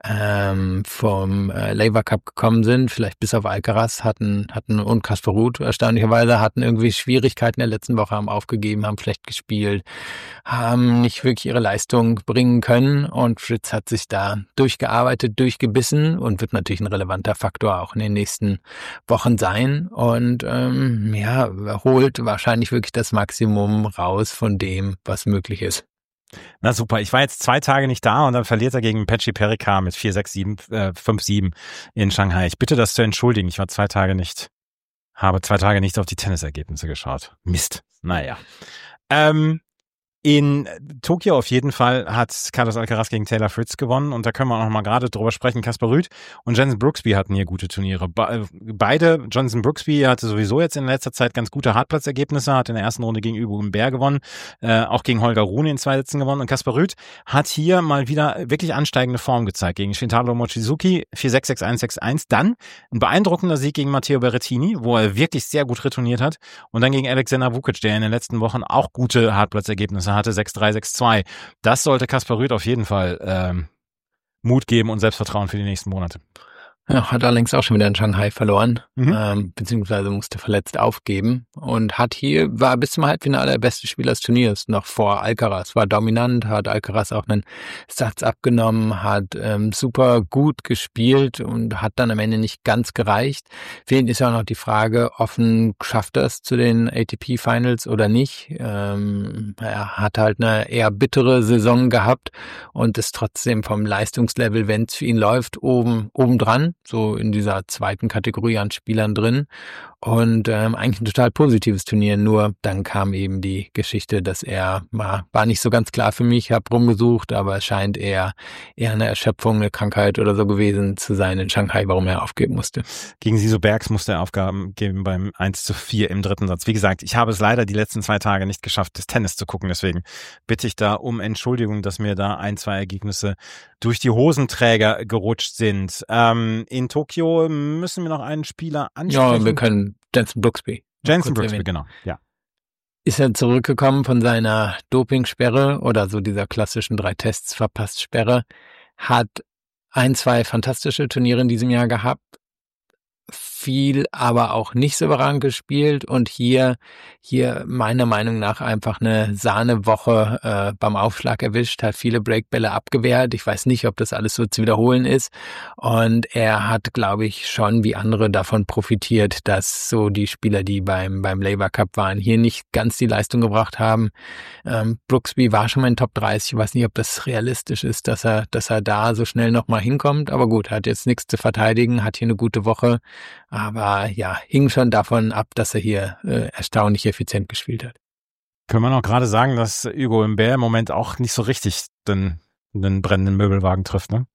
Laver Cup gekommen sind, vielleicht bis auf Alcaraz, hatten und Casper Ruud erstaunlicherweise, hatten irgendwie Schwierigkeiten in der letzten Woche, haben aufgegeben, haben schlecht gespielt, haben nicht wirklich ihre Leistung bringen können und Fritz hat sich da durchgearbeitet, durchgebissen und wird natürlich ein relevanter Faktor auch in den nächsten Wochen sein und holt wahrscheinlich wirklich das Maximum raus von dem, was möglich ist. Na super, ich war jetzt 2 Tage nicht da und dann verliert er gegen Pesci Perica mit 4-6, 5-7 in Shanghai. Ich bitte das zu entschuldigen, ich war 2 Tage nicht auf die Tennisergebnisse geschaut. Mist, naja. In Tokio auf jeden Fall hat Carlos Alcaraz gegen Taylor Fritz gewonnen und da können wir auch noch mal gerade drüber sprechen. Casper Ruud und Jenson Brooksby hatten hier gute Turniere. Beide, Jenson Brooksby hatte sowieso jetzt in letzter Zeit ganz gute Hartplatzergebnisse, hat in der ersten Runde gegen Hugo Humbert gewonnen, auch gegen Holger Rune in 2 Sätzen gewonnen und Casper Ruud hat hier mal wieder wirklich ansteigende Form gezeigt gegen Shintaro Mochizuki, 4-6, 6-1, 6-1. Dann ein beeindruckender Sieg gegen Matteo Berrettini, wo er wirklich sehr gut retourniert hat und dann gegen Alexander Vukic, der in den letzten Wochen auch gute Hartplatzergebnisse hatte, 6-3, 6-2. Das sollte Casper Ruud auf jeden Fall Mut geben und Selbstvertrauen für die nächsten Monate. Ja, hat allerdings auch schon wieder in Shanghai verloren, beziehungsweise musste verletzt aufgeben und war bis zum Halbfinale der beste Spieler des Turniers, noch vor Alcaraz, war dominant, hat Alcaraz auch einen Satz abgenommen, hat super gut gespielt und hat dann am Ende nicht ganz gereicht. Für ihn ist ja auch noch die Frage offen, schafft er es zu den ATP Finals oder nicht? Er hat halt eine eher bittere Saison gehabt und ist trotzdem vom Leistungslevel, wenn es für ihn läuft, oben dran. So in dieser zweiten Kategorie an Spielern drin. und eigentlich ein total positives Turnier. Nur dann kam eben die Geschichte, dass er war nicht so ganz klar für mich, habe rumgesucht, aber es scheint eher eine Erschöpfung, eine Krankheit oder so gewesen zu sein in Shanghai, warum er aufgeben musste. Gegen Siso Bergs musste er Aufgaben geben beim 1:4 im dritten Satz. Wie gesagt, ich habe es leider die letzten 2 Tage nicht geschafft, das Tennis zu gucken. Deswegen bitte ich da um Entschuldigung, dass mir da 1, 2 Ergebnisse durch die Hosenträger gerutscht sind. In Tokio müssen wir noch einen Spieler ansprechen. Ja, wir können Jenson Brooksby. Jenson Brooksby, genau, ja. Ist er zurückgekommen von seiner Dopingsperre oder so dieser klassischen 3 Tests verpasst Sperre, hat 1, 2 fantastische Turniere in diesem Jahr gehabt, viel aber auch nicht so überragend gespielt und hier meiner Meinung nach einfach eine Sahnewoche beim Aufschlag erwischt, hat viele Breakbälle abgewehrt. Ich weiß nicht, ob das alles so zu wiederholen ist und er hat, glaube ich, schon wie andere davon profitiert, dass so die Spieler, die beim Labour Cup waren, hier nicht ganz die Leistung gebracht haben. Brooksby war schon mal in Top 30. Ich weiß nicht, ob das realistisch ist, dass er da so schnell nochmal hinkommt, aber gut, hat jetzt nichts zu verteidigen, hat hier eine gute Woche. Aber ja, hing schon davon ab, dass er hier erstaunlich effizient gespielt hat. Können wir noch gerade sagen, dass Hugo Humbert im Moment auch nicht so richtig den brennenden Möbelwagen trifft, ne?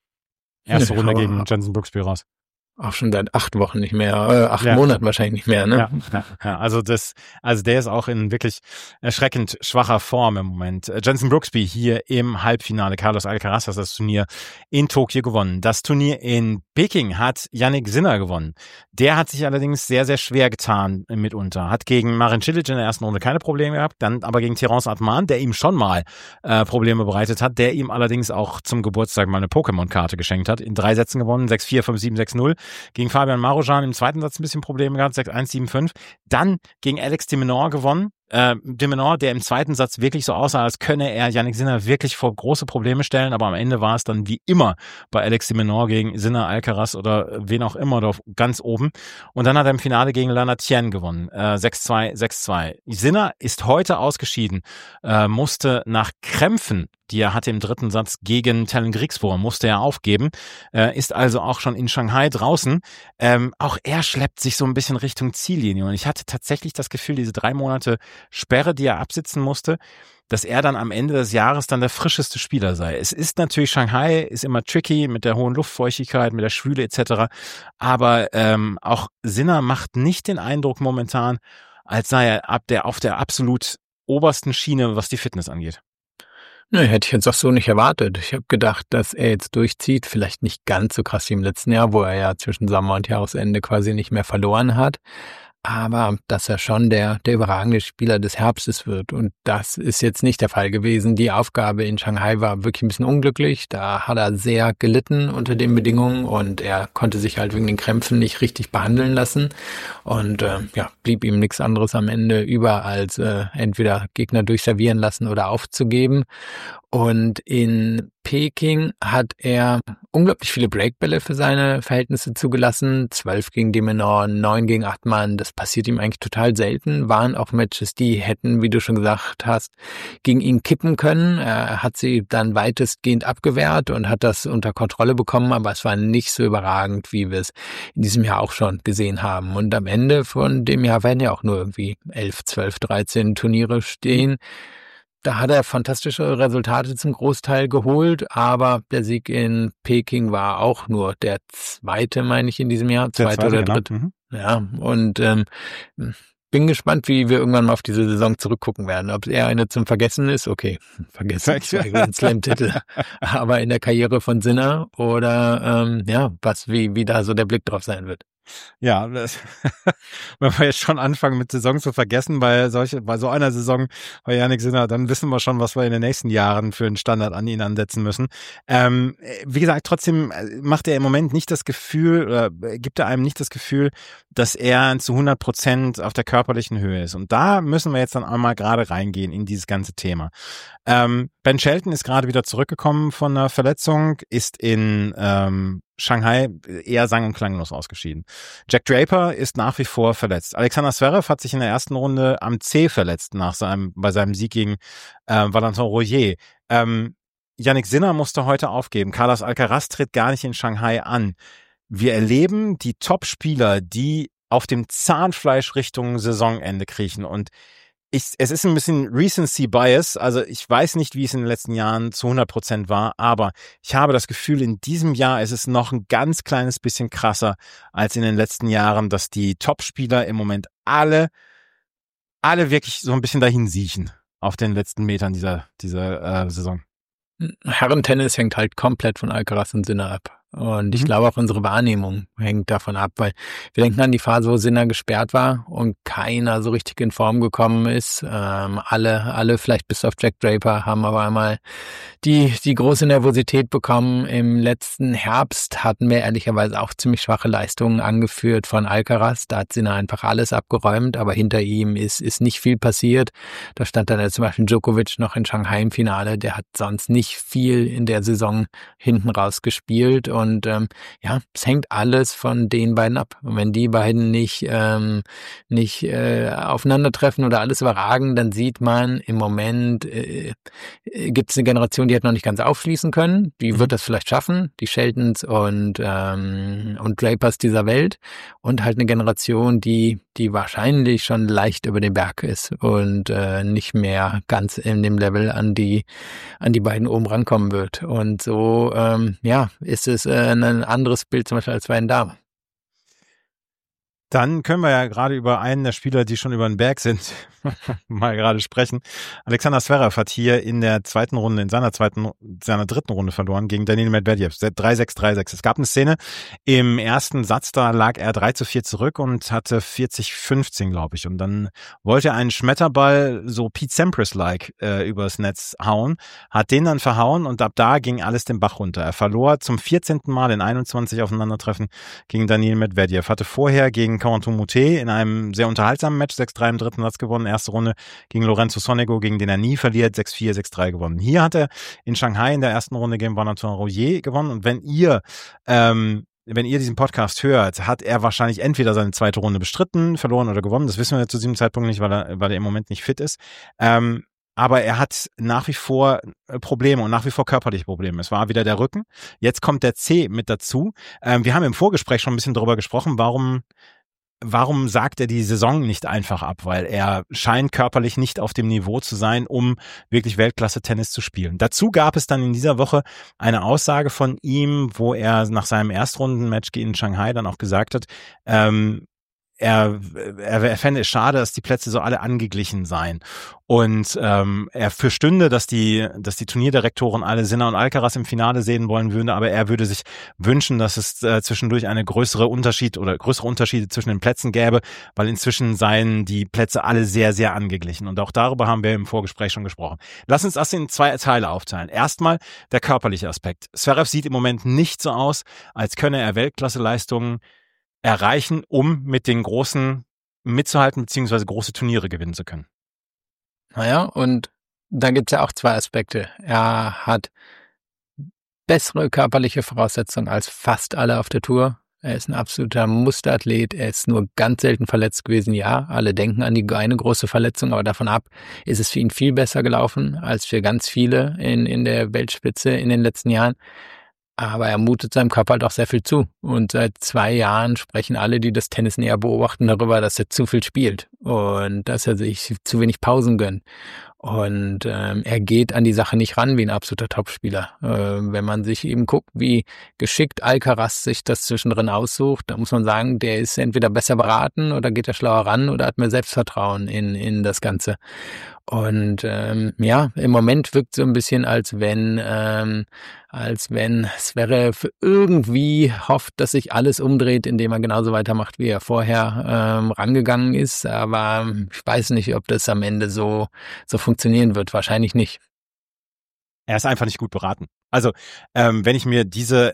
Erste Runde gegen Jenson Brooksby raus. Auch schon seit 8 Wochen nicht mehr, 8 Monaten wahrscheinlich nicht mehr, ne? Ja, also der ist auch in wirklich erschreckend schwacher Form im Moment. Jenson Brooksby hier im Halbfinale. Carlos Alcaraz hat das Turnier in Tokio gewonnen. Das Turnier in Peking hat Jannik Sinner gewonnen. Der hat sich allerdings sehr, sehr schwer getan mitunter. Hat gegen Marin Cilic in der ersten Runde keine Probleme gehabt, dann aber gegen Terence Atman, der ihm schon mal Probleme bereitet hat, der ihm allerdings auch zum Geburtstag mal eine Pokémon-Karte geschenkt hat. In 3 Sätzen gewonnen, 6-4, 5-7, 6-0. Gegen Fabian Marozsan im zweiten Satz ein bisschen Probleme gehabt, 6-1, 7-5. Dann gegen Alex de Minaur gewonnen. De Minaur, der im zweiten Satz wirklich so aussah, als könne er Jannik Sinner wirklich vor große Probleme stellen, aber am Ende war es dann wie immer bei Alex de Minaur gegen Sinner, Alcaraz oder wen auch immer da ganz oben. Und dann hat er im Finale gegen Lana Tien gewonnen, 6-2, 6-2. Sinner ist heute ausgeschieden, musste nach Krämpfen, die er hatte im dritten Satz gegen Tellen Griekspoor, musste er aufgeben, ist also auch schon in Shanghai draußen. Auch er schleppt sich so ein bisschen Richtung Ziellinie und ich hatte tatsächlich das Gefühl, diese 3 Monate Sperre, die er absitzen musste, dass er dann am Ende des Jahres dann der frischeste Spieler sei. Es ist natürlich, Shanghai ist immer tricky mit der hohen Luftfeuchtigkeit, mit der Schwüle etc., aber auch Sinner macht nicht den Eindruck momentan, als sei er auf der absolut obersten Schiene, was die Fitness angeht. Ne, hätte ich jetzt auch so nicht erwartet. Ich habe gedacht, dass er jetzt durchzieht, vielleicht nicht ganz so krass wie im letzten Jahr, wo er ja zwischen Sommer und Jahresende quasi nicht mehr verloren hat. Aber dass er schon der überragende Spieler des Herbstes wird. Und das ist jetzt nicht der Fall gewesen. Die Aufgabe in Shanghai war wirklich ein bisschen unglücklich. Da hat er sehr gelitten unter den Bedingungen und er konnte sich halt wegen den Krämpfen nicht richtig behandeln lassen. Und blieb ihm nichts anderes am Ende über, als entweder Gegner durchservieren lassen oder aufzugeben. Und in Peking hat er unglaublich viele Breakbälle für seine Verhältnisse zugelassen. 12 gegen de Minaur, 9 gegen Atman. Das passiert ihm eigentlich total selten. Waren auch Matches, die hätten, wie du schon gesagt hast, gegen ihn kippen können. Er hat sie dann weitestgehend abgewehrt und hat das unter Kontrolle bekommen, aber es war nicht so überragend, wie wir es in diesem Jahr auch schon gesehen haben. Und am Ende von dem Jahr werden ja auch nur irgendwie 11, 12, 13 Turniere stehen. Da hat er fantastische Resultate zum Großteil geholt, aber der Sieg in Peking war auch nur der 2., meine ich, in diesem Jahr. Zweite oder dritte. Genau. Ja, und bin gespannt, wie wir irgendwann mal auf diese Saison zurückgucken werden. Ob es eher eine zum Vergessen ist, okay, vergessen 2 Grand Slam-Titel, aber in der Karriere von Sinner oder wie da so der Blick drauf sein wird. Ja, wenn wir jetzt schon anfangen mit Saison zu vergessen, bei so einer Saison bei Jannik Sinner, dann wissen wir schon, was wir in den nächsten Jahren für einen Standard an ihn ansetzen müssen. Wie gesagt, trotzdem macht er im Moment nicht das Gefühl, oder gibt er einem nicht das Gefühl, dass er zu 100% auf der körperlichen Höhe ist. Und da müssen wir jetzt dann einmal gerade reingehen in dieses ganze Thema. Ben Shelton ist gerade wieder zurückgekommen von einer Verletzung, ist in Shanghai eher sang- und klanglos ausgeschieden. Jack Draper ist nach wie vor verletzt. Alexander Zverev hat sich in der ersten Runde am C verletzt bei seinem Sieg gegen Valentin Royer. Jannik Sinner musste heute aufgeben. Carlos Alcaraz tritt gar nicht in Shanghai an. Wir erleben die Top-Spieler, die auf dem Zahnfleisch Richtung Saisonende kriechen. Und es ist ein bisschen Recency Bias, also ich weiß nicht, wie es in den letzten Jahren zu 100% war, aber ich habe das Gefühl, in diesem Jahr ist es noch ein ganz kleines bisschen krasser als in den letzten Jahren, dass die Topspieler im Moment alle wirklich so ein bisschen dahin siechen auf den letzten Metern dieser Saison. Herrentennis hängt halt komplett von Alcaraz und Sinner ab. Und ich glaube auch unsere Wahrnehmung hängt davon ab, weil wir denken an die Phase, wo Sinner gesperrt war und keiner so richtig in Form gekommen ist. Alle vielleicht bis auf Jack Draper haben aber einmal die große Nervosität bekommen. Im letzten Herbst hatten wir ehrlicherweise auch ziemlich schwache Leistungen angeführt von Alcaraz. Da hat Sinner einfach alles abgeräumt, aber hinter ihm ist nicht viel passiert. Da stand dann zum Beispiel Djokovic noch in Shanghai im Finale. Der hat sonst nicht viel in der Saison hinten raus gespielt. Und es hängt alles von den beiden ab. Und wenn die beiden nicht aufeinandertreffen oder alles überragen, dann sieht man, im Moment gibt es eine Generation, die hat noch nicht ganz aufschließen können. Die wird das vielleicht schaffen, die Sheltons und Drapers dieser Welt. Und halt eine Generation, die wahrscheinlich schon leicht über den Berg ist und nicht mehr ganz in dem Level an die beiden oben rankommen wird. Und so ist es ein anderes Bild zum Beispiel als bei den Damen. Dann können wir ja gerade über einen der Spieler, die schon über den Berg sind, mal gerade sprechen. Alexander Zverev hat hier in der zweiten Runde, in seiner dritten Runde verloren gegen Daniil Medvedev. 3-6, 3-6. Es gab eine Szene im ersten Satz, da lag er 3-4 zurück und hatte 40-15, glaube ich. Und dann wollte er einen Schmetterball so Pete Sampras-like übers Netz hauen, hat den dann verhauen und ab da ging alles den Bach runter. Er verlor zum 14. Mal in 21 Aufeinandertreffen gegen Daniil Medvedev. Hatte vorher gegen Corentin Moutet in einem sehr unterhaltsamen Match 6-3 im dritten Satz gewonnen. Erste Runde gegen Lorenzo Sonego, gegen den er nie verliert, 6-4, 6-3 gewonnen. Hier hat er in Shanghai in der ersten Runde gegen Valentin Rougier gewonnen. Und wenn ihr diesen Podcast hört, hat er wahrscheinlich entweder seine zweite Runde bestritten, verloren oder gewonnen. Das wissen wir zu diesem Zeitpunkt nicht, weil er im Moment nicht fit ist. Aber er hat nach wie vor Probleme und nach wie vor körperliche Probleme. Es war wieder der Rücken. Jetzt kommt der C mit dazu. Wir haben im Vorgespräch schon ein bisschen darüber gesprochen, warum sagt er die Saison nicht einfach ab? Weil er scheint körperlich nicht auf dem Niveau zu sein, um wirklich Weltklasse-Tennis zu spielen. Dazu gab es dann in dieser Woche eine Aussage von ihm, wo er nach seinem Erstrundenmatch in Shanghai dann auch gesagt hat, er fände es schade, dass die Plätze so alle angeglichen seien. Und er fürstünde, dass die Turnierdirektoren alle Sinner und Alcaraz im Finale sehen wollen würden, aber er würde sich wünschen, dass es zwischendurch größere Unterschiede zwischen den Plätzen gäbe, weil inzwischen seien die Plätze alle sehr, sehr angeglichen. Und auch darüber haben wir im Vorgespräch schon gesprochen. Lass uns das in zwei Teile aufteilen. Erstmal der körperliche Aspekt. Zverev sieht im Moment nicht so aus, als könne er Weltklasse-Leistungen erreichen, um mit den Großen mitzuhalten, beziehungsweise große Turniere gewinnen zu können. Naja, und da gibt's ja auch zwei Aspekte. Er hat bessere körperliche Voraussetzungen als fast alle auf der Tour. Er ist ein absoluter Musterathlet. Er ist nur ganz selten verletzt gewesen. Ja, alle denken an die eine große Verletzung, aber davon ab ist es für ihn viel besser gelaufen als für ganz viele in der Weltspitze in den letzten Jahren. Aber er mutet seinem Körper halt auch sehr viel zu. Und seit 2 Jahren sprechen alle, die das Tennis näher beobachten, darüber, dass er zu viel spielt und dass er sich zu wenig Pausen gönnt. Und er geht an die Sache nicht ran wie ein absoluter Topspieler. Wenn man sich eben guckt, wie geschickt Alcaraz sich das zwischendrin aussucht, da muss man sagen, der ist entweder besser beraten oder geht er schlauer ran oder hat mehr Selbstvertrauen in das Ganze. Und im Moment wirkt so ein bisschen, als wenn Zverev irgendwie hofft, dass sich alles umdreht, indem er genauso weitermacht, wie er vorher rangegangen ist. Aber ich weiß nicht, ob das am Ende so funktionieren wird. Wahrscheinlich nicht. Er ist einfach nicht gut beraten. Also wenn ich mir diese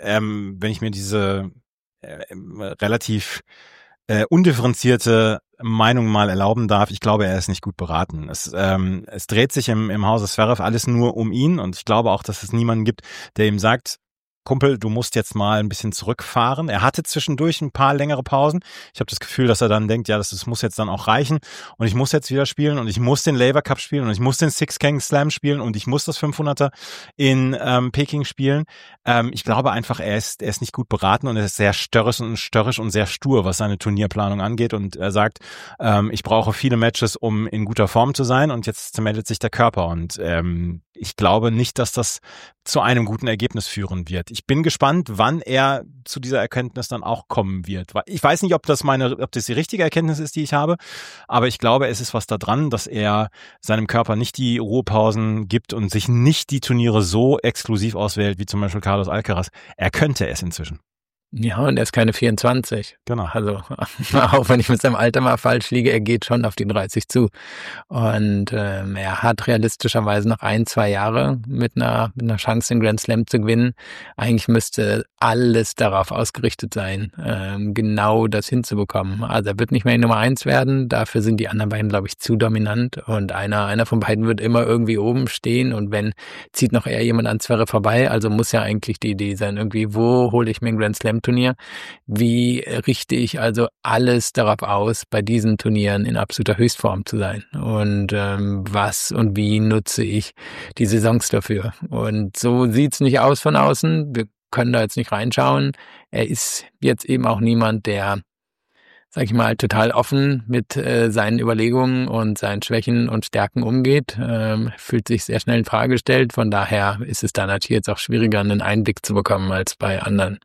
relativ undifferenzierte Meinung mal erlauben darf, ich glaube, er ist nicht gut beraten. Es dreht sich im Hause Zverev alles nur um ihn und ich glaube auch, dass es niemanden gibt, der ihm sagt, Kumpel, du musst jetzt mal ein bisschen zurückfahren. Er hatte zwischendurch ein paar längere Pausen. Ich habe das Gefühl, dass er dann denkt, ja, das muss jetzt dann auch reichen und ich muss jetzt wieder spielen und ich muss den Laver Cup spielen und ich muss den Six King Slam spielen und ich muss das 500er in Peking spielen. Ich glaube einfach, er ist nicht gut beraten und er ist sehr störrisch und sehr stur, was seine Turnierplanung angeht und er sagt, ich brauche viele Matches, um in guter Form zu sein und jetzt meldet sich der Körper und ich glaube nicht, dass das zu einem guten Ergebnis führen wird. Ich bin gespannt, wann er zu dieser Erkenntnis dann auch kommen wird. Ich weiß nicht, ob das die richtige Erkenntnis ist, die ich habe, aber ich glaube, es ist was da dran, dass er seinem Körper nicht die Ruhepausen gibt und sich nicht die Turniere so exklusiv auswählt, wie zum Beispiel Carlos Alcaraz. Er könnte es inzwischen. Ja, und er ist keine 24. Genau. Also, auch wenn ich mit seinem Alter mal falsch liege, er geht schon auf die 30 zu. Und er hat realistischerweise noch 1-2 Jahre mit einer Chance, den Grand Slam zu gewinnen. Eigentlich müsste alles darauf ausgerichtet sein, genau das hinzubekommen. Also er wird nicht mehr die Nummer 1 werden. Dafür sind die anderen beiden, glaube ich, zu dominant. Und einer von beiden wird immer irgendwie oben stehen. Und wenn, zieht noch eher jemand an Zverev vorbei. Also muss ja eigentlich die Idee sein, irgendwie, wo hole ich mir einen Grand Slam Turnier? Wie richte ich also alles darauf aus, bei diesen Turnieren in absoluter Höchstform zu sein? Und was und wie nutze ich die Saisons dafür? Und so sieht's nicht aus von außen. Wir können da jetzt nicht reinschauen. Er ist jetzt eben auch niemand, der, sag ich mal, total offen mit seinen Überlegungen und seinen Schwächen und Stärken umgeht. Fühlt sich sehr schnell in Frage gestellt. Von daher ist es da natürlich jetzt auch schwieriger, einen Einblick zu bekommen als bei anderen.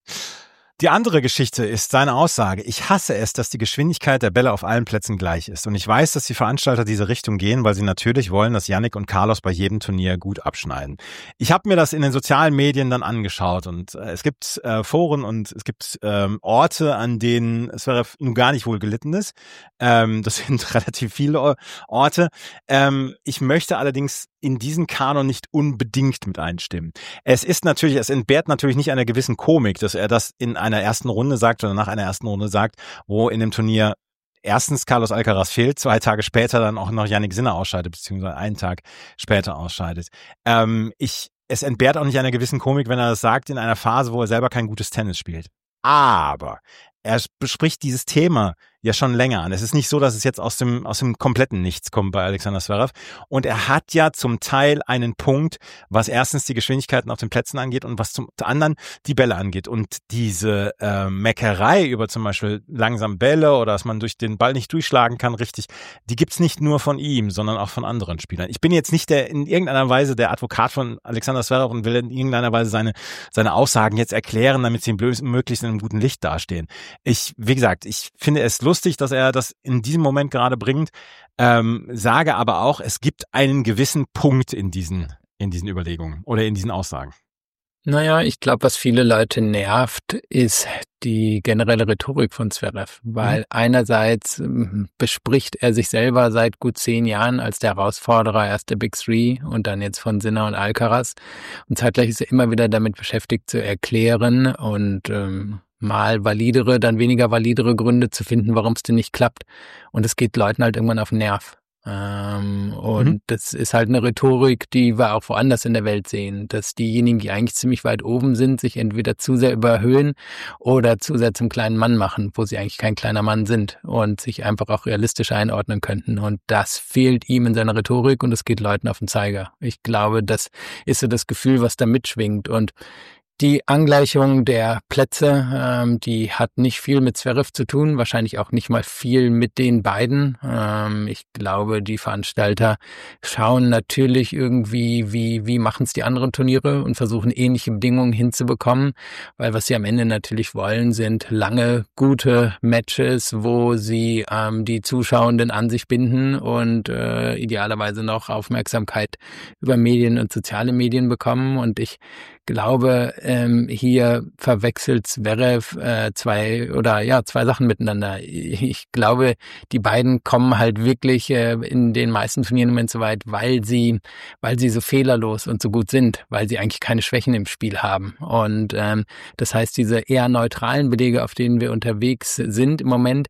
Die andere Geschichte ist seine Aussage: Ich hasse es, dass die Geschwindigkeit der Bälle auf allen Plätzen gleich ist. Und ich weiß, dass die Veranstalter diese Richtung gehen, weil sie natürlich wollen, dass Jannik und Carlos bei jedem Turnier gut abschneiden. Ich habe mir das in den sozialen Medien dann angeschaut und es gibt Foren und es gibt Orte, an denen Zverev nun gar nicht wohl gelitten ist. Das sind relativ viele Orte. Ich möchte allerdings in diesen Kanon nicht unbedingt mit einstimmen. Es entbehrt natürlich nicht einer gewissen Komik, dass er das in einer ersten Runde sagt oder nach einer ersten Runde sagt, wo in dem Turnier erstens Carlos Alcaraz fehlt, 2 Tage später dann auch noch Jannik Sinner ausscheidet, beziehungsweise einen Tag später ausscheidet. Es entbehrt auch nicht einer gewissen Komik, wenn er das sagt in einer Phase, wo er selber kein gutes Tennis spielt. Aber er bespricht dieses Thema ja schon länger an. Es ist nicht so, dass es jetzt aus dem kompletten Nichts kommt bei Alexander Zverev. Und er hat ja zum Teil einen Punkt, was erstens die Geschwindigkeiten auf den Plätzen angeht und was zum anderen die Bälle angeht. Und diese Meckerei über zum Beispiel langsam Bälle oder dass man durch den Ball nicht durchschlagen kann, richtig, die gibt's nicht nur von ihm, sondern auch von anderen Spielern. Ich bin jetzt nicht in irgendeiner Weise der Advokat von Alexander Zverev und will in irgendeiner Weise seine Aussagen jetzt erklären, damit sie möglichst in einem guten Licht dastehen. Wie gesagt, ich finde es lustig, dass er das in diesem Moment gerade bringt, sage aber auch, es gibt einen gewissen Punkt in diesen Überlegungen oder in diesen Aussagen. Naja, ich glaube, was viele Leute nervt, ist die generelle Rhetorik von Zverev, weil einerseits bespricht er sich selber seit gut 10 Jahren als der Herausforderer, erst der Big Three und dann jetzt von Sinner und Alcaraz, und zeitgleich ist er immer wieder damit beschäftigt zu erklären und mal validere, dann weniger validere Gründe zu finden, warum es denn nicht klappt. Und es geht Leuten halt irgendwann auf den Nerv. Und das ist halt eine Rhetorik, die wir auch woanders in der Welt sehen, dass diejenigen, die eigentlich ziemlich weit oben sind, sich entweder zu sehr überhöhen oder zu sehr zum kleinen Mann machen, wo sie eigentlich kein kleiner Mann sind und sich einfach auch realistisch einordnen könnten. Und das fehlt ihm in seiner Rhetorik und es geht Leuten auf den Zeiger. Ich glaube, das ist so das Gefühl, was da mitschwingt. Und die Angleichung der Plätze, die hat nicht viel mit Zverev zu tun, wahrscheinlich auch nicht mal viel mit den beiden. Ich glaube, die Veranstalter schauen natürlich irgendwie, wie machen es die anderen Turniere und versuchen ähnliche Bedingungen hinzubekommen, weil was sie am Ende natürlich wollen, sind lange, gute Matches, wo sie die Zuschauenden an sich binden und idealerweise noch Aufmerksamkeit über Medien und soziale Medien bekommen. Und ich glaube, hier verwechselt Zverev zwei Sachen miteinander. Ich glaube, die beiden kommen halt wirklich in den meisten Turnieren im Moment so weit, weil sie so fehlerlos und so gut sind, weil sie eigentlich keine Schwächen im Spiel haben. Und das heißt, diese eher neutralen Belege, auf denen wir unterwegs sind im Moment,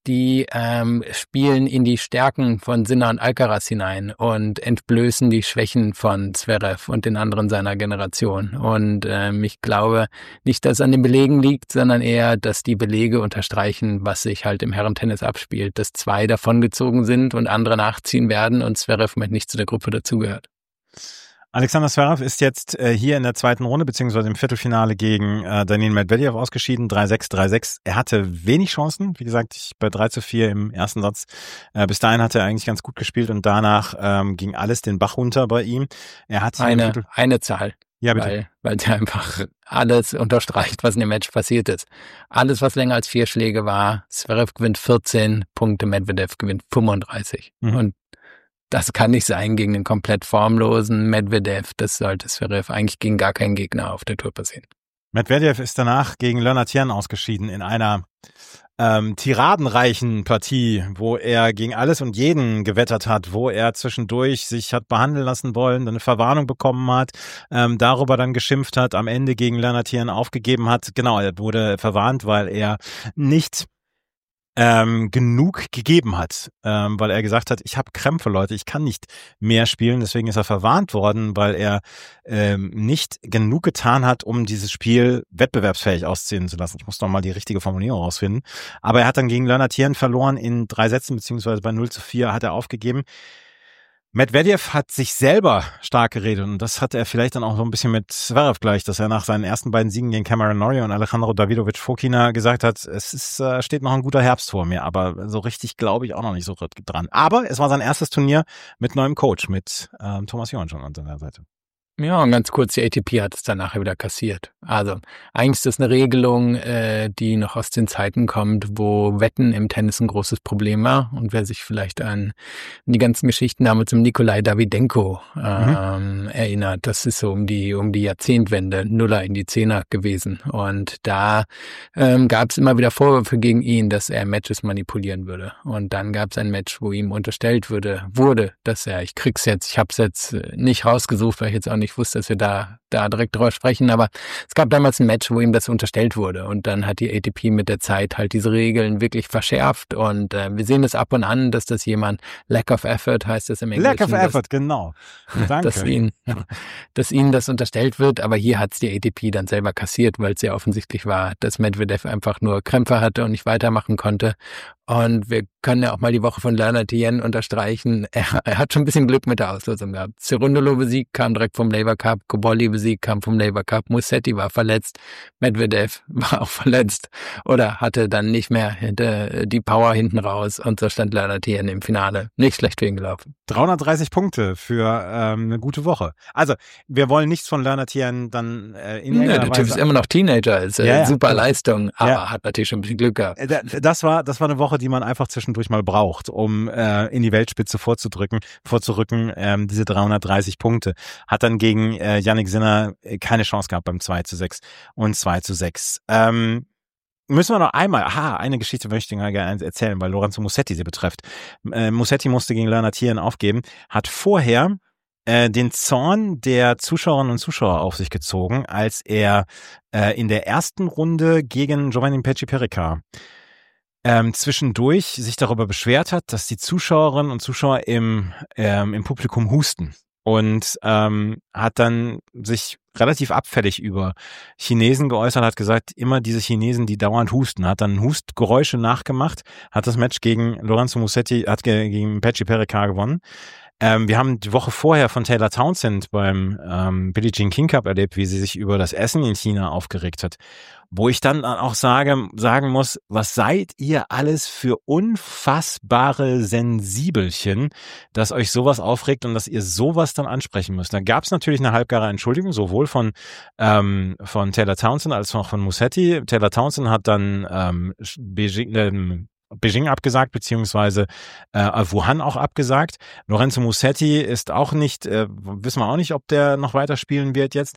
die spielen in die Stärken von Sinner und Alcaraz hinein und entblößen die Schwächen von Zverev und den anderen seiner Generation. Und ich glaube nicht, dass es an den Belegen liegt, sondern eher, dass die Belege unterstreichen, was sich halt im Herrentennis abspielt, dass 2 davongezogen sind und andere nachziehen werden und Zverev mit nicht zu der Gruppe dazugehört. Alexander Zverev ist jetzt hier in der zweiten Runde beziehungsweise im Viertelfinale gegen Daniil Medvedev ausgeschieden, 3-6, 3-6. Er hatte wenig Chancen, wie gesagt, bei 3-4 im ersten Satz. Bis dahin hat er eigentlich ganz gut gespielt und danach ging alles den Bach runter bei ihm. Er hat eine Zahl. Ja, bitte. Weil der einfach alles unterstreicht, was in dem Match passiert ist. Alles, was länger als 4 Schläge war, Zverev gewinnt 14 Punkte, Medvedev gewinnt 35. Und das kann nicht sein gegen einen komplett formlosen Medvedev. Das sollte Zverev eigentlich gegen gar keinen Gegner auf der Tour passieren. Medvedev ist danach gegen Lennart Thiern ausgeschieden in einer tiradenreichen Partie, wo er gegen alles und jeden gewettert hat, wo er zwischendurch sich hat behandeln lassen wollen, eine Verwarnung bekommen hat, darüber dann geschimpft hat, am Ende gegen Lennart Thiern aufgegeben hat. Genau, er wurde verwarnt, weil er nicht genug gegeben hat, weil er gesagt hat, ich habe Krämpfe, Leute, ich kann nicht mehr spielen, deswegen ist er verwarnt worden, weil er nicht genug getan hat, um dieses Spiel wettbewerbsfähig aussehen zu lassen. Ich muss noch mal die richtige Formulierung rausfinden, aber er hat dann gegen Lennart Thiern verloren in 3 Sätzen, beziehungsweise bei 0-4 hat er aufgegeben. Medvedev hat sich selber stark geredet und das hat er vielleicht dann auch so ein bisschen mit Zverev gleich, dass er nach seinen ersten beiden Siegen gegen Cameron Norrie und Alejandro Davidovich Fokina gesagt hat, steht noch ein guter Herbst vor mir, aber so richtig glaube ich auch noch nicht so dran. Aber es war sein erstes Turnier mit neuem Coach, mit Thomas Johansson an seiner Seite. Ja, und ganz kurz, die ATP hat es dann nachher wieder kassiert. Also eigentlich ist das eine Regelung, die noch aus den Zeiten kommt, wo Wetten im Tennis ein großes Problem war. Und wer sich vielleicht an die ganzen Geschichten damals um Nikolai Davydenko erinnert, das ist so um die Jahrzehntwende, Nuller in die Zehner gewesen. Und da gab es immer wieder Vorwürfe gegen ihn, dass er Matches manipulieren würde. Und dann gab es ein Match, wo ihm unterstellt wurde, dass ich hab's jetzt nicht rausgesucht, weil ich jetzt auch nicht wusste, dass wir da direkt drüber sprechen, aber es gab damals ein Match, wo ihm das unterstellt wurde und dann hat die ATP mit der Zeit halt diese Regeln wirklich verschärft und wir sehen das ab und an, dass das jemand, Lack of Effort heißt das im Englischen. Lack of Effort, genau. Danke. Dass ihnen das unterstellt wird, aber hier hat es die ATP dann selber kassiert, weil es sehr offensichtlich war, dass Medvedev einfach nur Krämpfe hatte und nicht weitermachen konnte. Und wir können ja auch mal die Woche von Lennart Thiern unterstreichen. Er hat schon ein bisschen Glück mit der Auslosung gehabt. Cerundolo besiegt, kam direkt vom Labour Cup. Cobolli besiegt, kam vom Labour Cup. Musetti war verletzt. Medvedev war auch verletzt oder hatte dann nicht mehr die Power hinten raus. Und so stand Lennart Thiern im Finale. Nicht schlecht für ihn gelaufen. 330 Punkte für eine gute Woche. Also, wir wollen nichts von Lennart Thiern dann der Typ ist immer noch Teenager. Ist super Leistung, aber hat natürlich schon ein bisschen Glück gehabt. Das war eine Woche, die man einfach zwischendurch mal braucht, um in die Weltspitze vorzurücken, diese 330 Punkte. Hat dann gegen Jannik Sinner keine Chance gehabt beim 2-6 und 2-6. Müssen wir noch einmal, eine Geschichte möchte ich gerne erzählen, weil Lorenzo Musetti sie betrifft. Musetti musste gegen Lennart Thiern aufgeben, hat vorher den Zorn der Zuschauerinnen und Zuschauer auf sich gezogen, als er in der ersten Runde gegen Giovanni Pesci-Pericard zwischendurch sich darüber beschwert hat, dass die Zuschauerinnen und Zuschauer im Publikum husten und hat dann sich relativ abfällig über Chinesen geäußert, hat gesagt, immer diese Chinesen, die dauernd husten, hat dann Hustgeräusche nachgemacht, hat das Match gegen Lorenzo Musetti, hat gegen Pesci-Pericard gewonnen. Wir haben die Woche vorher von Taylor Townsend beim Billie Jean King Cup erlebt, wie sie sich über das Essen in China aufgeregt hat. Wo ich dann auch sagen muss, was seid ihr alles für unfassbare Sensibelchen, dass euch sowas aufregt und dass ihr sowas dann ansprechen müsst. Da gab es natürlich eine halbgare Entschuldigung, sowohl von Taylor Townsend als auch von Musetti. Taylor Townsend hat dann Beijing abgesagt, beziehungsweise Wuhan auch abgesagt. Lorenzo Musetti ist auch nicht, wissen wir auch nicht, ob der noch weiterspielen wird jetzt.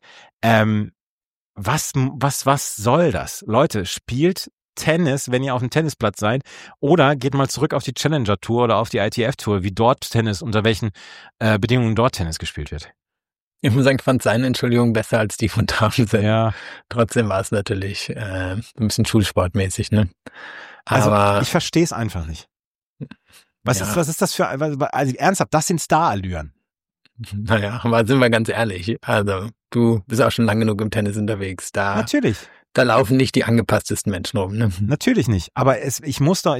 Was soll das? Leute, spielt Tennis, wenn ihr auf dem Tennisplatz seid, oder geht mal zurück auf die Challenger Tour oder auf die ITF Tour, wie dort Tennis, unter welchen Bedingungen dort Tennis gespielt wird. Ich muss sagen, ich fand seine Entschuldigung besser als die von Townsend. Ja. Trotzdem war es natürlich ein bisschen schulsportmäßig, ne? Aber ich verstehe es einfach nicht. Was ist das für, also ernsthaft, das sind Starallüren. Naja, aber sind wir ganz ehrlich, also du bist auch schon lang genug im Tennis unterwegs. Natürlich. Da laufen nicht die angepasstesten Menschen rum, ne? Natürlich nicht. Aber das werde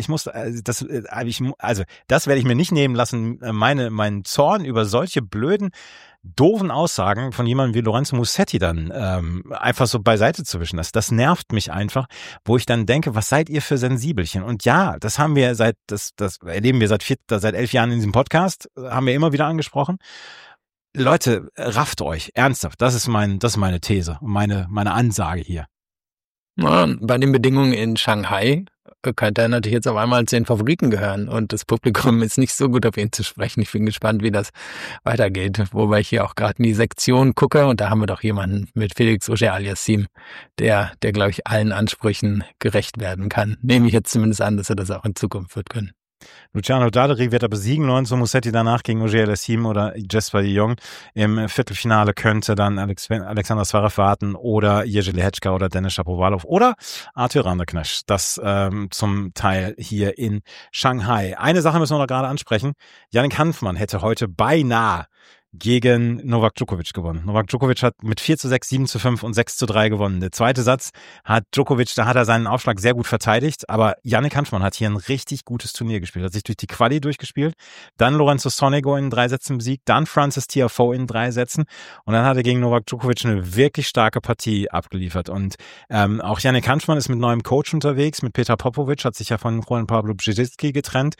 ich mir nicht nehmen lassen, meinen Zorn über solche blöden, doofen Aussagen von jemandem wie Lorenzo Musetti dann einfach so beiseite zu wischen. Das nervt mich einfach, wo ich dann denke, was seid ihr für Sensibelchen? Und ja, das haben wir das erleben wir seit 11 Jahren in diesem Podcast, haben wir immer wieder angesprochen. Leute, rafft euch, ernsthaft. Das ist meine These und meine Ansage hier. Ja, bei den Bedingungen in Shanghai könnte er natürlich jetzt auf einmal zu den Favoriten gehören und das Publikum ist nicht so gut auf ihn zu sprechen. Ich bin gespannt, wie das weitergeht, wobei ich hier auch gerade in die Sektion gucke und da haben wir doch jemanden mit Felix Auger-Aliassime, der glaube ich allen Ansprüchen gerecht werden kann. Nehme ich jetzt zumindest an, dass er das auch in Zukunft wird können. Luciano Daderi wird er besiegen, Lorenzo Musetti danach gegen Auger-Aliassime oder Jesper de Jong. Im Viertelfinale könnte dann Alexander Zverev warten oder Jerzy Lehečka oder Denis Shapovalov oder Arthur Randeknecht. Das zum Teil hier in Shanghai. Eine Sache müssen wir noch gerade ansprechen. Yannick Hanfmann hätte heute beinahe gegen Novak Djokovic gewonnen. Novak Djokovic hat mit 4:6, 7:5 und 6:3 gewonnen. Der zweite Satz hat Djokovic, da hat er seinen Aufschlag sehr gut verteidigt, aber Yannick Hanfmann hat hier ein richtig gutes Turnier gespielt, hat sich durch die Quali durchgespielt, dann Lorenzo Sonego in 3 Sätzen besiegt, dann Frances Tiafoe in 3 Sätzen und dann hat er gegen Novak Djokovic eine wirklich starke Partie abgeliefert und auch Yannick Hanfmann ist mit neuem Coach unterwegs, mit Peter Popovic, hat sich ja von Juan Pablo Brzezicki getrennt.